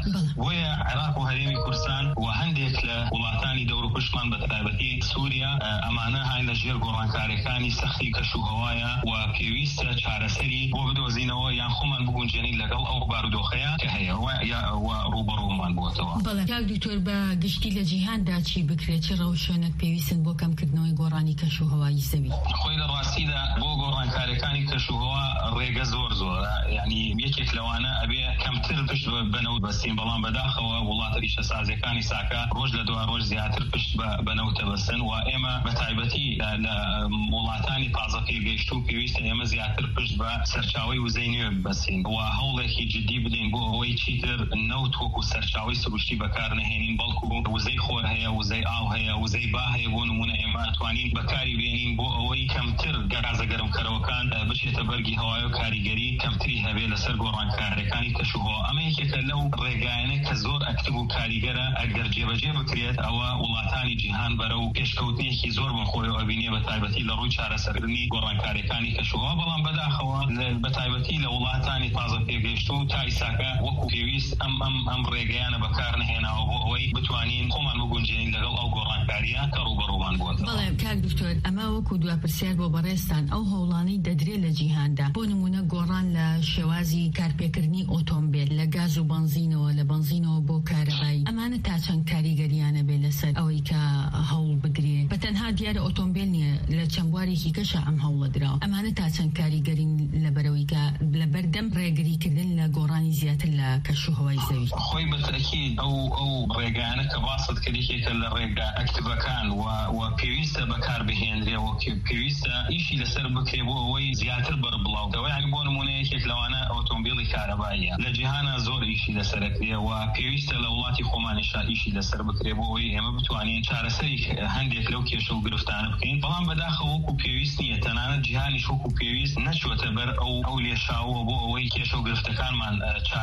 بۆیە عێراق و هەرێمی کوردستان و هەندێک لە وڵاتانی دەور و پشتمان بە تایبەتی سووریا ئەمانە هاین لە ژێر گۆڕانکاریەکانی سەختی کەشوهەوایە و پێویستە چارەسەری بۆ بدۆزینەوە یان خۆمان بگونجێنین لەگەڵ ئەو بارودۆخەیە کە هەیە و ڕوبەڕوومان بۆتەوە. بەڵێ کاک دکتۆر بە گشتی لە جیهاندا چی بکرێت چه ڕەوشێنێک پێویستن بۆ کەمکردنەوەی گۆڕانی کەشوهەوایی زەوی؟ خۆی لە ڕاستیدا بۆ گۆڕانکاریەکانی کەشوهەوا ڕێگە زۆرە، یعنی یەکێک لەوانە ئەبێ کەمتر پشت بەنەوت بەستین، بەڵام بەداخەوە وڵاتە پیشەسازیەکانی ساکە ڕۆژ لە دوای ڕۆژ زیاتر پشت بەنەوت دەبەستن و ئێمە بە تایبەتی لە وڵاتانی تازە پێگەیشت و پێویستە ئێمە زیاتر پشت بە سەرچاوی وزەی نوێ ببەستین و هەوڵێکی جدی بدەین بۆ ئەوەی چیتر نەوت وەکو سەرچاوی سروشتی بەکار نهێنین، بەڵکو وزەی خۆر هەیە، وزەی ئاو هەیە، وزەی با هەیە. بۆ نمونە ئێمە ئەتوانین بەکاری بێنین بۆ ئەوەی کەمتر گازە گەرمکەرەوەکان بچێتە بەرگی هەوای و کاریگەری کەمتری هەبێ لەسەر گۆڕانکاریەکانی کەشوهەوا. ئەمە یەکێکە لەو ڕێگایانە کە زۆر ئەکتیڤ و کاریگەرە ئەگەر جێبەجێ بکرێت ئەوە وڵاتانی جیهان بەرەو پێشکەوتنێکی زۆر بەخۆیەوە ئەبینێ بە تایبەتی لە ڕووی چارەسەرکردنی گۆڕانکاریەکانی کەشوهەوا. بەڵام بەداخەوە بە تایبەتی لە وڵاتانی تازە پێگەیشت و تا ئیساکە وەکو پێویست ئەم ڕێگەیانە بەکار نهێناوە بۆ ئەوەی بتوانین خۆمان بگونجێنین لەگەڵ ئەو گۆڕانکاریە کە ڕوبەڕوومان بووە. بەڵێ کاک دکتۆر ئەمە وەکو دواپرسیار بۆ بەڕێستان ئەو هەوڵانەی دەدرێت لە جیهاندا بۆ نمونە گۆڕان لە شێوازی کارپێکردنی ئۆتۆمبیل لە گاز و بنزینەوە لە بنزینەوە بۆ کارەبایی، ئەمانە تا چەند کاریگەریانە بێ لەسەر ئەوەی کە هەوڵ بگرێ؟ بەتەنها دیارە ئۆتۆمبیل نییە، لە چەند بوارێکی کەشە ئەم هەوڵە دراوە. ئەمانە تا چەند کاریگەرین لەبەرەوەی کە لە بەردەم ڕێگریکردن لە گۆڕانی زیاتر لە کەشوهەوای زەوی؟ خۆی بەتەکید ئەو ڕێگایانە کە باست کردێکێکە لە ڕێگا ئەکتیڤەکان و پێویستە بەکار بهێنرێەوە، پێویستە ئیشی لەسەر بکرێ بۆ ئەوەی زیاتر بەربڵاوتەوە. یعنی بۆ نمونە یەکێک لەوانە ئۆتۆمبیلی کارەباییە لە جیهانە زۆر ئیشی لەسەر بکرێ و پێویستە لە وڵاتی خۆمانیشا ئیشی لەسەر بکرێ بۆ ئەوەی ئێمە بتوانین چارەسەری هەندێک لەو کێشە و گرفتانە بکەین. بەڵام بەداخەوە وەکو پێویست نییە، تەنانەت جیهانیش وەکو پێویست نەچۆتە بەر ئەو لێشاوە بۆ ئەوەی کێشە و گرفتەکانمان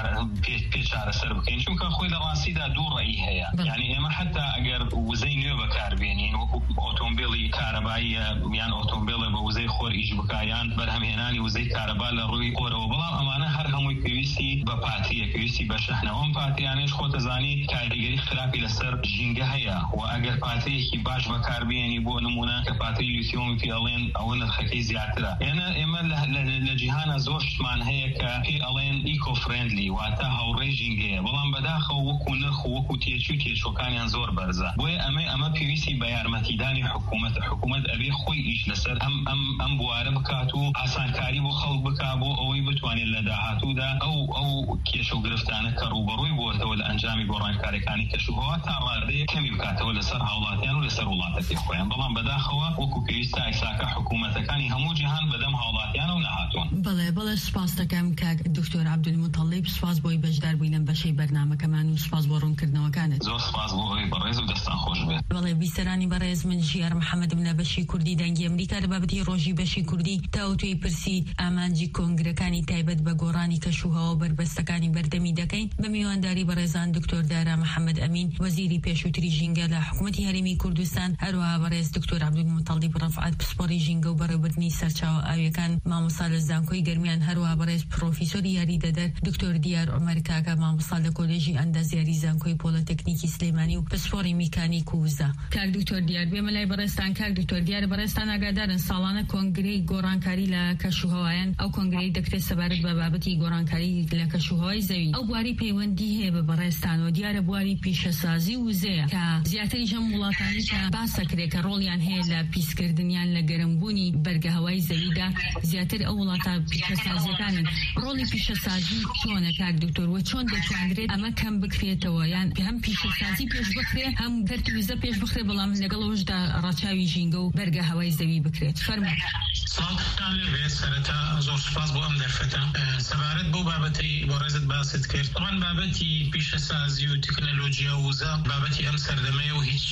پێ چارەسەر بکەین، چونکە خۆی لە ڕاستیدا دوو ڕێی هەیە. یعنی ئێمە حتا ئەگەر وزەی نوێ بەکاربێنین وەکو ئۆتۆمبیلی کارەباییە یان ئۆتۆمبیلە بە وزەی خۆر ئیش بکایان بەرهەمهێنانی وزەی کارەبا لە ڕووی خۆرەوە، بەڵام ئەمانە هەر هەمووی پێویستی بە پاتریە، پێویستی بە شەحنەوە. ئەم پاتریانەش خۆتەزانی کاریگەری خراپی لەسەر ژینگە هەیە و ئەگەر پاتریەکی باش بەکاربێنی بۆ نمونە کە پاتری لیتیۆمی پێڵێن ئەوە نرخەکەی زیاترە. ئێمە لە جیهانە زۆر شتمان هەیە کە پێ ئەڵێن ئیکۆ فرێندلی واتە هاوڕێی ژینگەیە، بەڵام بەداخەوە وەکو نرخ و وەکو تێچووکانیان زۆر بەرزە. بۆیە ئەمە پێویستی بە یارمەتیدانی حکوومەت ئەبێ خۆی ئیش لەسەر ئەم بوارە بکات و ئاسانکاری بۆ خەڵک بکا بۆ ئەوەی بتوانێت لە داهاتوودا ئەو کێشە و گرفتانە کە ڕوبەڕووی بووەتەوە لە ئەنجامی گۆڕانکاریەکانی کەشوهەوا تا ڕادەیە کەمی بکاتەوە لەسەر هاوڵاتیان و لەسەر وڵاتەتی خۆیان. بەڵام بەداخەوە وەکو پێویستە ئایساکە حکوومەتەکانی هەموو جیهان بەدەم هاوڵاتیان و نەهاتوون. بەڵێ سوپاس دەکەم کاک دکتۆر عەبدولموتەڵیب، سوپاس بۆی بەشدار بووین بەشەی بەرنامەکەمان و سوپاس بۆ ڕوونکردنەوەکانت. زۆر سوپاس بۆ ئەوەی بەڕێز و دەستان خۆش بێت. بەڵێ بیسەرانی بەڕێز، من ژیار محەممەدم لە بەشی کوردی دەنگی ئەمریکا لە بابەتی ڕۆژی بەشی کوردی تاوتوی پرسی ئامانجی کۆنگرەکانی تایبەت بە گۆڕانی کەشوهەوا و بربەستەکانی بەردەمی دەکەین بە میوانداری بەڕێزان دکتۆر دارا محەممەد ئەمین وەزیری پێشووتری ژینگە لە حکوومەتی هەرێمی کوردستان، هەروەها بەڕێز دکتۆر عەبدولموتەڵیب ڕەفعەت پسپۆڕی ژینگە و بەڕێوەبردننی سەرچاوە ئاویەکان مامۆستا لە زانکۆی گەرمیان، هەروەها بەڕێز پرۆفیسۆری یاری دەدەر دکتۆر دیار عومەر کاکە مامۆستا لە کۆلێژی ئەندازیاری زانکۆی پۆلۆتێکنیکی سلێمانی و پسپۆڕی میکانیک و وزە. کاک دکتۆر دیار بێمە لای بەڕێستان. کاک دکتۆر دیار بەڕێستان ئاگادارن ساڵانە کۆنگرەی گۆڕانکاری لە کەشوهەوایان ئەو کۆنگرەی دەکرێت سەبارەت بە بابەتی گۆڕانکاری لە کەشوهەوای زەوی. ئەو بواری پەیوەندی هەیە بە بەڕێستانەوە، دیارە بواری پیشەسازی وزەیە کە زیاتری ژەم وڵاتانی کە باسەکرێت کە ڕۆڵیان هەیە لە پیسکردنیان لە گەرمبوونی بەرگە هەوای زەویدا، زیاتر ئەو وڵاتە پیشەسازیەکانن. ڕۆڵی پیشەسازی چۆنە کاک دکتۆر و چۆن دەتوانرێت ئەمە کەم بکرێتەوە، یان هەم پیشەسازی پێش بکرێت هەم گەرت وزە پێش بخرێت، بەڵام لەگەڵەوەشدا ڕاچاوی ژینگە و بەرگە هەوای زەوی بکرێت؟ فەرمووی. ساڵتان لێبێ سەرەتا زۆر سوپاس بۆ ئەم دەرفەتە. سەبارەت بۆ بابەتی بۆ ڕێزت باست کرد. طبعاً بابەتی پیشەسازی و تەکنۆلۆژیا و وزە بابەتی ئەم سەردەمەیە و هیچ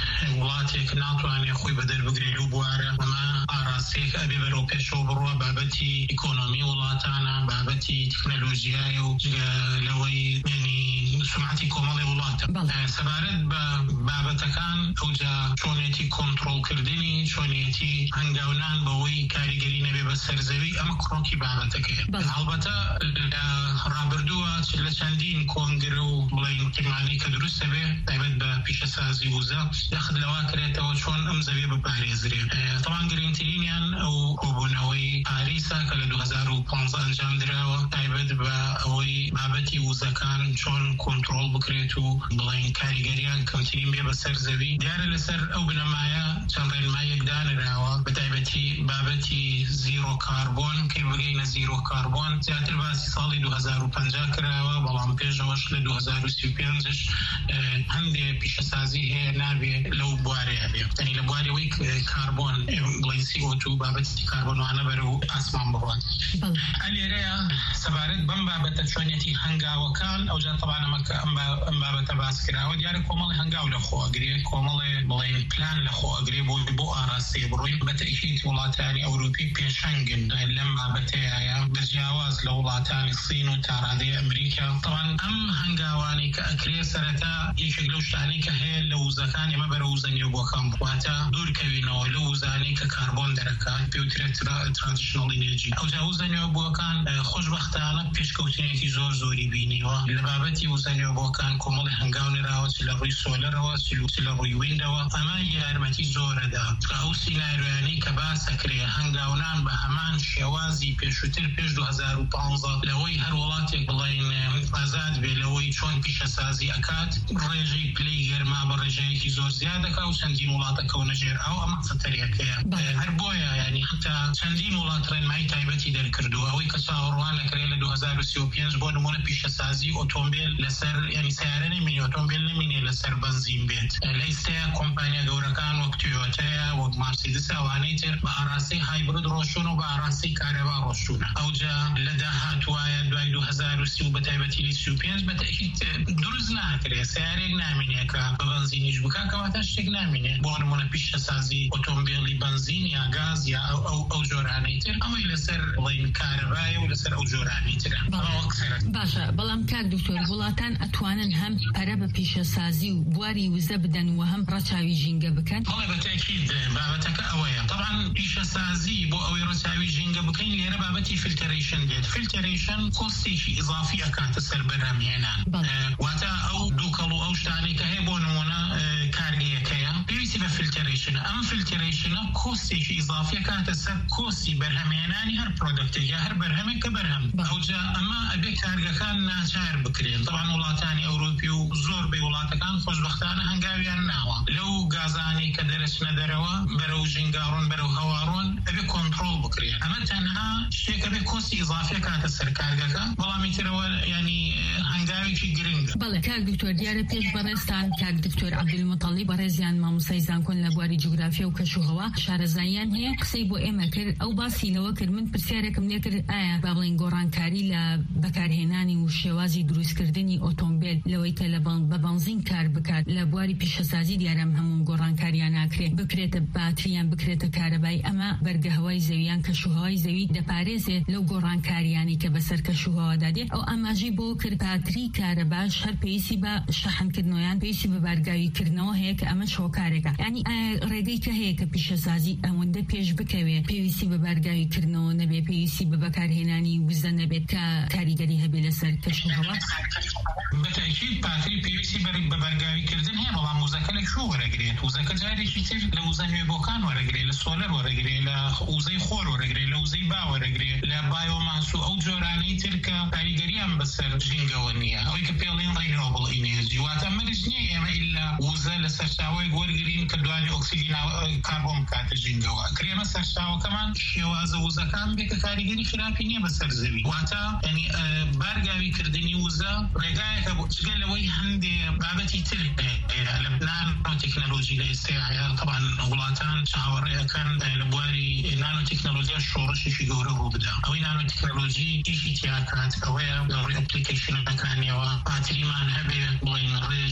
وڵاتێک ناتوانێت خۆی بەدەر بگرێت و بوارە. ئەمە ئاراستەیەک ئەبێ بەرەو پێشەوە بڕوە. بابەتی ئیکۆنۆمی وڵاتانە، بابەتی تەکنۆلۆژیایە و لەوەی سمعتی کۆمەڵی وڵاتە سەبارەت بە بابەتەکان ئەوجا چۆنێتی کۆنتڕۆڵکردنی چۆنێتی هەنگاونان بەوەی کاریگەری نەبێ بە سەرزەوی ئەمە کڕۆکی بابەتەکەیە هەڵبەتە لە ڕابردووە لە چەندین کۆنگرە و بڵین تیمانی کە دروستە بێ تایبەت بە پیشەسازی وزە یەخت لەوا کرێتەوە چۆن ئەم زەویە بپارێزرێ تەڵان گرنگترینیان ئەو کۆبوونەوەی پاریسا کە لە 2015 ئەنجام دراوە تایبەت بە ئەوەی بابەتی وزەکان چۆن کۆنتڕۆڵ بکرێت و بڵین کاریگەریان کەمترین بێ بەسەر زەوی دیارە لەسەر ئەو بنەمایە چەند ڕێنمایەک دانراوە بە تایبەتی بابەتی زیرۆ کاربۆن کەی بگەینە زیرۆ کاربۆن زیاتر باسی ساڵی 2050 کراوە بەڵام پێشەوەش لە 2035ش هەندێک پیشەسازی هەیە نابێ لەو بوارەیە بێ یعنی لە بوارەوەی کاربۆن بڵین CO2 بابەتی کاربۆنوانە بەرەو ئاسمان بڕوات ئەلێرەیە سەبارەت بەم بابەتە چۆنێتی هەنگاوەکان ئەوجا تەبان ئەم بابەتە باس کراوە دیارە کۆمەڵی هەنگاو لە خۆ ئەگرێ کۆمەڵێ بڵین پلان لە خۆ ئەگرێ بۆ ئاراستەیە بڕۆین بە تەئکید وڵاتانی ئەوروپی پێشەنگن لەم بابەتەیە بەجیاواز لە وڵاتانی سین و تاڕادەی ئەمریکا طبعا ئەم هەنگاوانی کە ئەکرێ سەرەتا یەکێک لەو شتانەی کە هەیە لە وزەکان ئێمە بەرە وزە نێوبووەکان بواتە دوورکەوینەوە لە وزانەی کە کاربۆن دەرەکات پێوترێت ترانزیشنەڵ ئینێرجی ئەوجا وزە نێوبووەکان خۆشبەختانە پێشکەوتنێکی زۆری بینیوە لە بابەتی وزە نێوبووەکان کۆمەڵی هەنگاونراوە چ لە ڕووی سۆلەرەوە چ لە ڕووی ویندەوە ئەمە یارمەتی زۆرەدا ئەو سیناریۆیانەی کە باسەکرێ هەنگاونان بە هەمان شێوازی پێشووتر پێش 2015 لەوەی هەر وڵاتێک بڵین ئازاد بێ لەوەی چۆن پیشەسازی ئەکات ڕێژەی پلەی گەرما بە ڕێژەیەکی زۆر زیاد دەکا و چەندین وڵاتە کەونە ژێر ئەو ئەمە خەتەرێکەیە هەر بۆیە ینی حتا چەندین وڵات ڕێنمایی تایبەتی دەرکردووە ئەوەی کە چاوەڕوان لەکرێ لە 2035 بۆ نمونە پیشەسازی ئۆتۆمبیل لەسەر ینی سیارە نمینێ ئۆتۆمبیل نمینێ لەسەر بەنزین بێت لە ئیستەیە کۆمپانیا گەورەکان وەک تویۆتەیە وەک مارسیدس ئەوانەی تر بە ئاراستەی هایبرد ڕۆشتون و بە ئاراستەی کارێوا ڕۆشتونە ئەوجا لە داهاتوایە دوای 2030 بە تایبەتی 25 بە تەئکید دروست ناکرێ سیارێک نامینێ کە بە بەنزینیش بکا کەواتە شتێک نامینێ بۆ نمونە پیشەسازی ئۆتۆمبیلی بەنزین یا گاز یا ئەو جۆرانەی تر ئەوەی لەسەر بڵین کارەبایە و لەسەر ئەو جۆرانی ترە باشە بەڵام کاک دکتۆر وڵاتان ئەتوانن هەم پەرە بە پیشەسازی و بواری وزە بدەن و هەم ڕەچاوی ژینگە بکەن بەڵێ بە تەئکید بابەتەکە ئەوەیە طبعا پیشەسازی بۆ ئەوەی ڕەچاوی ژینگە بکەین لێرە بابەتی فیلتەرێشن دێت فیلتەرێشن کۆستێکی ئیضافی ئەکاتە سەر بەرهەمهێنان واتە ئەو دووکەڵ و ئەو شتانەی کە هەیە بۆ نمونە کارگەیەکەیە پێویستی بە فیلتەرێشنە ئەم فیلتەرێشنە کۆستێکی ئیضافی ئەکاتە سەر کۆستی بەرهەمهێنانی هەر پرۆدەکتێک یا هەر بەرهەمێک کە بەرهەم ئەوجا ئەمە ئەبێ کارگەکان ناچار بکرێن طبعا وڵاتانی ئەوروپی و زۆر بێ وڵاتەکان خۆشبەختانە هەنگاویان ناوە لەو گازانی کە دەرەچنە دەرەوە بەرەو ژینگاڕۆن بەرەو هەواڕۆن ئەبێ کۆنتڕۆڵ بکرێن ئەمە تەنها شتێکە بێ کۆستی ئیضافی کاتە سەر کارگەکە بەڵامی ترەوە ینی هەنگاوێکی گرنگە بەڵێ کاک دکتۆر دیارە پێش بەڕێستان کاک دکتۆر عەبدولموتەڵیب بەڕێزیان مامۆستای زانکۆن لە بواری جوگرافیا و کەشوهەوا شارەزاییان هەیە قسەی بۆ ئێمە کرد ئەو باسی لەوە کرد من پرسیارێکم لێ کرد ئایا با بڵین گۆڕانکاری لە بەکارهێنانی و شێوازی دروستکردنی ئۆتۆمبیل لەوەی کە بە بەنزین کار بکات لە بواری پیشەسازی دیارەم هەموو گۆڕانکاریان ناکرێت بکرێتە باتریان بکرێتە کارەبای ئەمە بەرگەهەوای زەویان کەشوهەوای زەوی دەپارێزێت لەو گۆڕانکاریانی کە بەسەر کەشوهەوا دێت ئەو ئاماژەی بۆ کرد پاتری کارەباش هەر پێویستی بە شەحنکردنەوەیان پێویستی بە بارگاویکردنەوە هەیە کە ئەمە شۆکارێکە ینی ڕێگەی کە هەیە کە پیشەسازی ئەوەندە پێش بکەوێت پێویستی بە بارگاویکردنەوە نەبێت پێویستی بە بەکارهێنانی وزە نەبێت کە کاریگەری هەبێت لەسەر کەشوهەوا بە تەئکید پاتری پێویستی بە بەرگاویکردن هەیە بەڵام وزەکە لە کوێ وەرەگرێت وزەکە جارێکی تر لە وزە نوێبۆکان وەرەگرێت لە سۆلەر وەرەگرێت لە وزەی خۆر وەرەگرێت لە وزەی با وەرەگرێت لە بایۆماس و ئەو جۆرانەی تر کە کاریگەریان بەسەر ژینگەوە نییە ئەوەی کە پێڵێن ڕێنەوەبڵ ئینێرجی واتە مەرج نییە ئێمە ئیلا وزە لە سەرچاوەی وەرگرین کە دوانی ئۆکسیدی کاربۆن بکاتە ژینگەوە ئەکرێمە سەرچاوەکەمان شێوازە وزەکان بێ کە کاریگەری خراپی نییە بەسەر زەوی واتە ینی بارگاویکردنی وزە ڕێگایەکە بۆ جگە لەوەی هەندێ بابەتی تر لە نانۆ تەکنەلۆژی لە ئێستایا طبعا وڵاتان چاوەڕێەکەن لە بواری نانۆ تەکنەلۆژیا شۆڕشێکی گەورە ڕوو بدە ئەوەی نانۆ تەکنەلۆژی ئیشی تیا کات ئەوەیە ڕێ ئەپلیکیشنەکانیەوە پاتریمان هەبێ بڵین ڕێژەی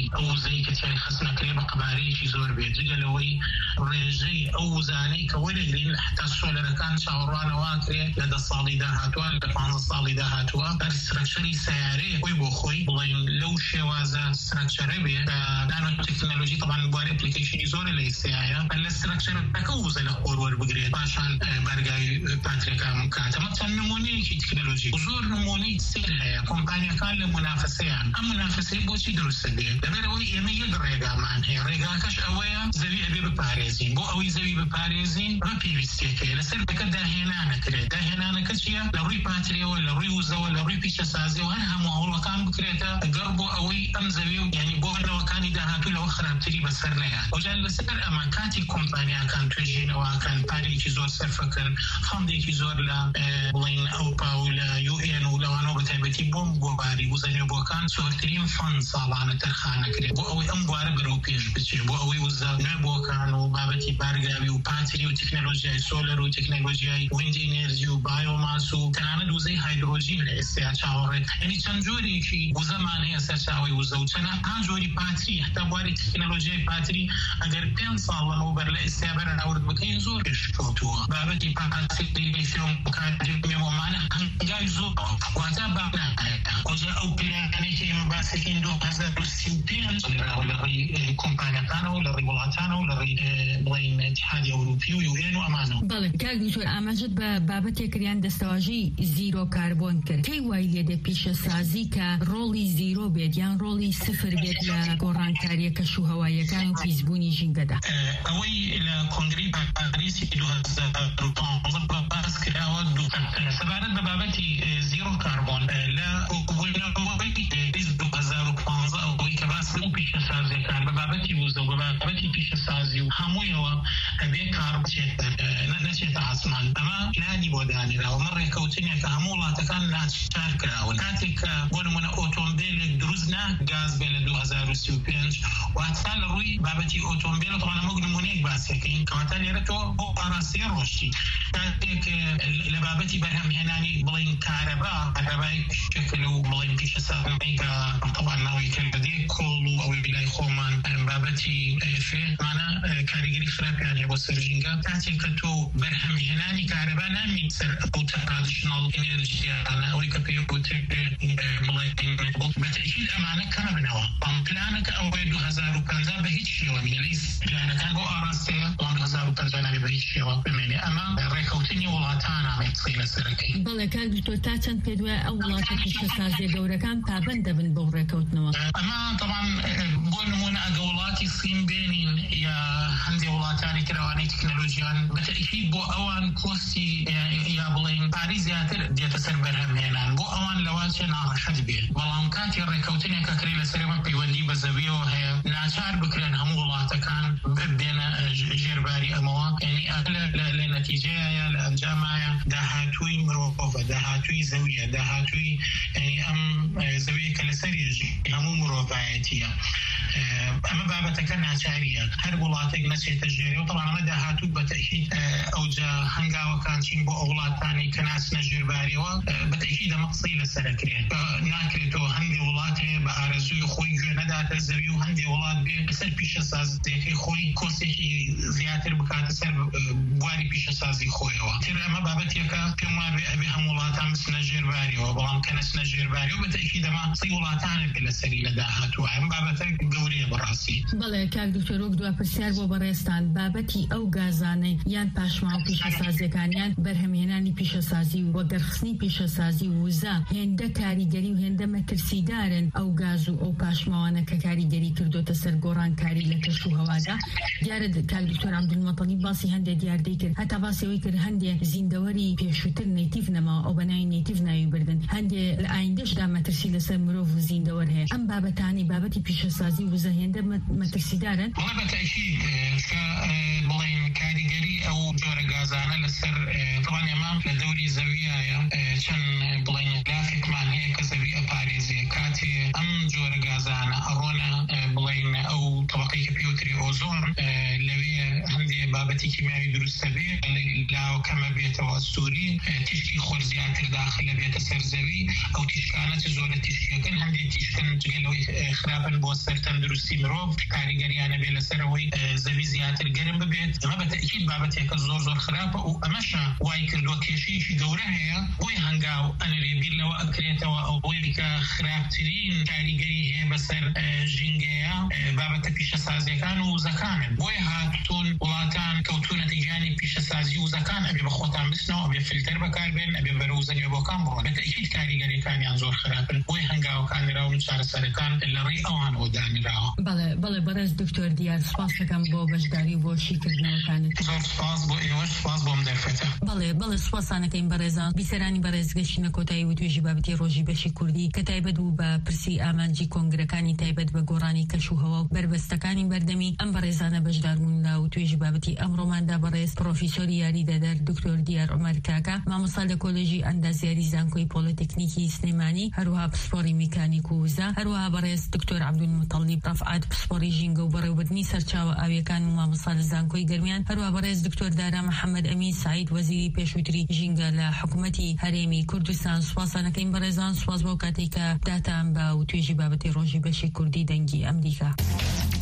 ئەو وزەی کە تیای خستنەکرێ بە قەبارەیەکی زۆر بێت جگەلەوەی ڕێژەی ئەو وزانەی کە وەرەگرین حتا سۆلەرەکان چاوەڕوانەوە کرێت لە 10 ساڵی داهاتووە لە 15 ساڵی داهاتووە هەر سترەکچەری سەیارەیە خۆی بۆ خۆی بڵێن لەو شێوازە سترەکچەرە بێت نانۆ تەکنۆلۆژی طبعاً بواری ئەپلیکیشنی زۆرە لە ئێستایە لە سترەکچەرەکە وزە لە خۆر وەربگرێت پاشان بەرگاوی پاترێکان بکات ئەمە چەند نمونەیەکی تەکنۆلۆژی زۆر نمونەی سێر هەیە کۆمپانیەکان لە منافسەیان ئەم منافسەی بۆچی دروستە بێت لەبەرەوەی ئێمە یەک ڕێگامان هەیە ڕێگاکەش ئەوەیە زەوی ئەبێ بپارێزین بۆ ئەوەی زەوی بپارێزین ڕە پێویستیەکەیە لەسەر بەکە داهێنانەکرێت داهێنانەکە چییە لە ڕووی پاترێەوە لە ڕووی وزەوە لە ڕووی پیشەسازیەوە هەر هەموو هەوڵەکان بکرێتە گەڕ بۆ ئەوەی ئەم زەوی و یعنی بۆ هەرەوەکانی داهاتوو لەوە خراپتری بەسەر نەهات ئەوجار لەسەر ئەمە کاتی کۆمپانیاکان توێژینەوەکان پارێکی زۆر سەرفەکەن فەندێکی زۆر لە بڵین ئەوروپا و لە UN و لەوانەوە بەتایبەتی بۆم بۆ باری وزەنێبووەکان زۆرترین فەند ساڵانە تەرخانەکرێت بۆ ئەوەی ئەم بوارە بەرەو پێش بچێت بۆ ئەوەی وزە نوێبووەکان و بابەتی بارگاوی و پاتری و تەکنۆلۆژیای سۆلەر و تەکنۆلۆژیای ویند ئێنێرژی و بایۆماس و تەنانەت وزەی هایدرۆژین لە ئێستیا چاوەڕێت یعنی چەند جۆرێکی وزەمان هەیە سەرچاوەی وزە و چەند جۆری پاتری حتا بواری تەکنۆلۆژیای پاتری ئەگەر 5 ساڵ لەمەوبەر لە ئێستیا بەراورد بکەین زۆر پێشکەوتووە بابەتی پاتری فێڵم بکاتێمەمانە هەنگاوی زۆر واتە بابنا ئەوجا ئەو پلانێکی ئێمە باسەکەین 2035 لە ڕێی کۆمپانیەکانەوە لە ڕێی وڵاتانەوە لە ڕێی بڵین اتحادی ئەوروپی و UN و ئەمانەوە بەڵێ کاک دکتۆر ئاماژەت بە بابەتێکریان دەستەواژی زیرۆ کاربۆن کرد کەی وای لێدە پیشەسازی کە ڕۆڵی زیرۆ بێت یان ڕۆڵی سفر بێت لە گۆڕانکاریە کەشوهەواییەکان و پیسبوونی ژینگەدا ئەوەی لە کۆنگری پاریسی 2015 باس کراوە سەبارەت بە بابەتی زیرۆ کاربۆن لە بۆی 2015 ئەوەی کە باس بوو پیشەسازیەکان بە بابەتی وزە و بە بابەتی پیشەسازی و هەموویەوە ئەبێ نەچێتە ئاسمان ئەمە پلانی بۆ دانراوە مە ڕێکەوتنێکە هەموو وڵاتەکان ناچار کراون کاتێک کە بۆ نمونە ئۆتۆمبیلێک دروست گاز بێ لە 2035 واتە لە ڕووی بابەتی ئۆتۆمبیل تەوانە مەگ نمونەیەک باسەکەین کەواتە لێرە تۆ بۆ ئاراستەیە ڕۆشتی کاتێک لە بابەتی بەرهەمهێنانی بڵین کارەبای شکل و بڵین پیشەسازی کە تەوان ناوی کردێ کۆڵ و ئەوەی بلای خۆمان بابەتی فێمانە کاریگەری خراپیان هەیە بۆ سەرژینگە کاتێک کە تۆ بەرهەمهێنانی کارەبا نامین سەر ئەو ترادیشنال ئێنێرژیانە ئەوەی کە پێی وتر بڵین بەتەکید ئەمانە کەمە بنەوە بەڵام پلانەکە ئەوەی 2050 بە هیچ شێوە نیە پلانەکان بۆ ئاراستەیە بەڵام 2050 نابێ بە هیچ شێوە بمێنێ ئەمە ڕێکەوتنی وڵاتانە قسەی لەسەرەکەی بەڵێ کاک دکتۆر تا چەند پێ دوای ئەو وڵاتە پیشەسازیە گەورەکان پابەند دەبن بەو ڕێکەوتنەوە ئەمە طبعاً بۆ نمونە ئەگە وڵاتی سین بێنین یا هەندێک وڵاتانی ترەوانەی تەکنۆلۆژیان بەتەکید بۆ ئەوان کۆستی یا بڵین پاری زیاتر دێتە سەر بەرهەمهێنان بۆ ئەوان لەواتێ ناڕەشەت بێت بەڵام کاتی ڕێکەوتنێکە کرێ لەسەرەوە پەیوەندی بە زەویەوە هەیە ناچار بکرێن هەموو وڵاتەکان بێنە ژێرباری ئەمەوە یعنی لە نەتیجەیە لە ئەنجامایە داهاتووی مرۆڤە داهاتووی زەویە داهاتووی ئەم زەویە کە لەسەریژی هەموو مرۆڤایەتیە ئەمە بابەتەکە ناچاریە هەر وڵاتێک نەچێتە ژێرەوە طبعاً ئەمە داهاتوو بەتەکید ئەوجا هەنگاوەکان چین بۆ ئەو وڵاتانی کە ناچنە ژێرباریەوە بەتەکید ئەمە قسەی لەسەرەکرێت ناکرێتەوە هەندێک وڵات هەیە بە ئارەزووی خۆی گوێ نەداتە زەوی و هەندێک وڵات بێ سەر پیشەسازیەکەی خۆی کۆسێکی زیاتر بکاتە سەر بواری پیشەسازی خۆیەوە تر ئەمە بابەتێکە پێم وابێ ئەبێ هەموو وڵاتان بچنە ژێرباریەوە بەڵام کە نەچنە ژێرباریەوە بەتەکید ئەمە قسەی وڵاتانە بێ لەسەری لە داهاتووە ئەم بابەتە گەورەیە بەڕاستی بەڵێ کاک دکتۆر وەک دوا پرسیار بۆ بەڕێستان بابەتی ئەو گازانەی یان پاشماو پیشەسازیەکانیان بەرهەمهێنانی پیشەسازی و وەگەرخستنی پیشەسازی وزە هێندە کاریگەری و هێندە مەترسیدارن ئەو گاز و ئەو پاشماوانە کە کاریگەری کردوتە سەر گۆڕانکاری لە کەشوهەوادا دیارە کاک دکتۆر عەبدولمەتەلیب باسی هەندێک دیاردەی کرد هەتا باسیەوەی کرد هەندێک زیندەوەری پێشووتر نەیتیڤ نەماوە ئەو بەناوی نەیتیڤ ناوی بردن هەندێک لە ئایندەشدا مەترسی لەسەر مرۆڤ و زیندەوەر هەیە ئەم بابەتانی بابەتی پیشەسازی وزە هێندە مەترسیدارن بەتەکید کە بڵین کاریگەری ئەو جۆرە گازانە لەسەر طبعاً ئێمە لە دەوری زەویایە چەند بڵین لافێکمان هەیە کە زەوی ئەپارێزیە کاتێ ئەم جۆرە گازانە ئەڕۆنە بڵین ئەو طبقەی کە پێوتری ئۆزۆن لەوێ هەندێک بابەتی کیمیاوی دروستە بێ لاو کەمە بێتەوە ئەستوری تیشکی خۆر زیاتر داخل بێتە سەرزەوی ئەو تیشکانە زۆرە تیشکەکەن هەندێک تیشکن جگەلەوەی خراپن بۆ سەر تەندروستی مرۆڤ کاریگەریانە بێ لەسەرەوەی زەوی زیاتر گەرم ببێت ئەمە بەتەکید بابەتێکە زۆر خراپە و ئەمەشە وای کردووە کێشەیەکی گەورە هەیە بۆی هەنگاو ئەنەرێ بیر لەوە ئەکرێتەوە ئەوەی کە خراپترین کاریگەری هەیە بەسەر ژینگەیە بابەتە پیشەسازیەکان و وزەکانن بۆی هاتوون وڵاتان کەوتونەتە گیانی پیشەسازی وزەکان ئەبێ بە خۆتان بستنەوە ئەبێ فیلتەر بەکاربێن ئەبێ بەرە وزەنێبۆکان بڕۆن بەتەکید کاریگەریەکانیان زۆر خراپن بۆی هەنگاوەکان نراون و چارەسەرەکان لەڕێی ئەوانەوە دانراوە. بەڵێ بەڕێز دکتۆر دیار سپاس دەکەم بۆ بەشداری بۆ شیکردنەوەکانت. زۆر سپاس بۆ ئێوەش سپاس بۆم دەرفەتە. بەڵێ سپاسانەکەین بەڕێزان بیسەرانی بەڕێزگەشتنە کۆتایی و توێژی بابەتی ڕۆژی بەشی کوردی کە تایبەت بوو بە پرسی ئامانجی کۆنگرەکانی تایبەت بە گۆڕانی کەشوهەوا و بربەستەکانی بەردەمی ئەم بەڕێزانە بەشداربوون لە و توێژی بابەتی ئەمڕۆماندا بەڕێز پرۆفیسۆری یاریدەدەر دکتۆر دیار عومەر کاکە مامۆستا لە کۆلێژی ئەندازیاری زانکۆی پۆلیتێکنیکی سلێمانی هەروەها پسپۆڕی میکانیک و وزە هەروەها بەڕێز دکتۆر عەبدولموتەڵیب ڕەفعات پسپۆڕی ژینگە و بەڕێوەبردنی سەرچاوە ئاویەکان و مامۆستا لە زانکۆی گەرمیان هەروەها بەڕێز دکتۆر دارا محەممەد ئەمین سعید وەزیری پێشووتری ژینگە لە حکوومەتی هەرێمی کوردستان سوپاسانەکەین بەڕێزان سواز بۆ کاتێک کە داتان بە و توێژی بابەتی ڕۆژی بەشی کوردی دەنگی ئەمریکا.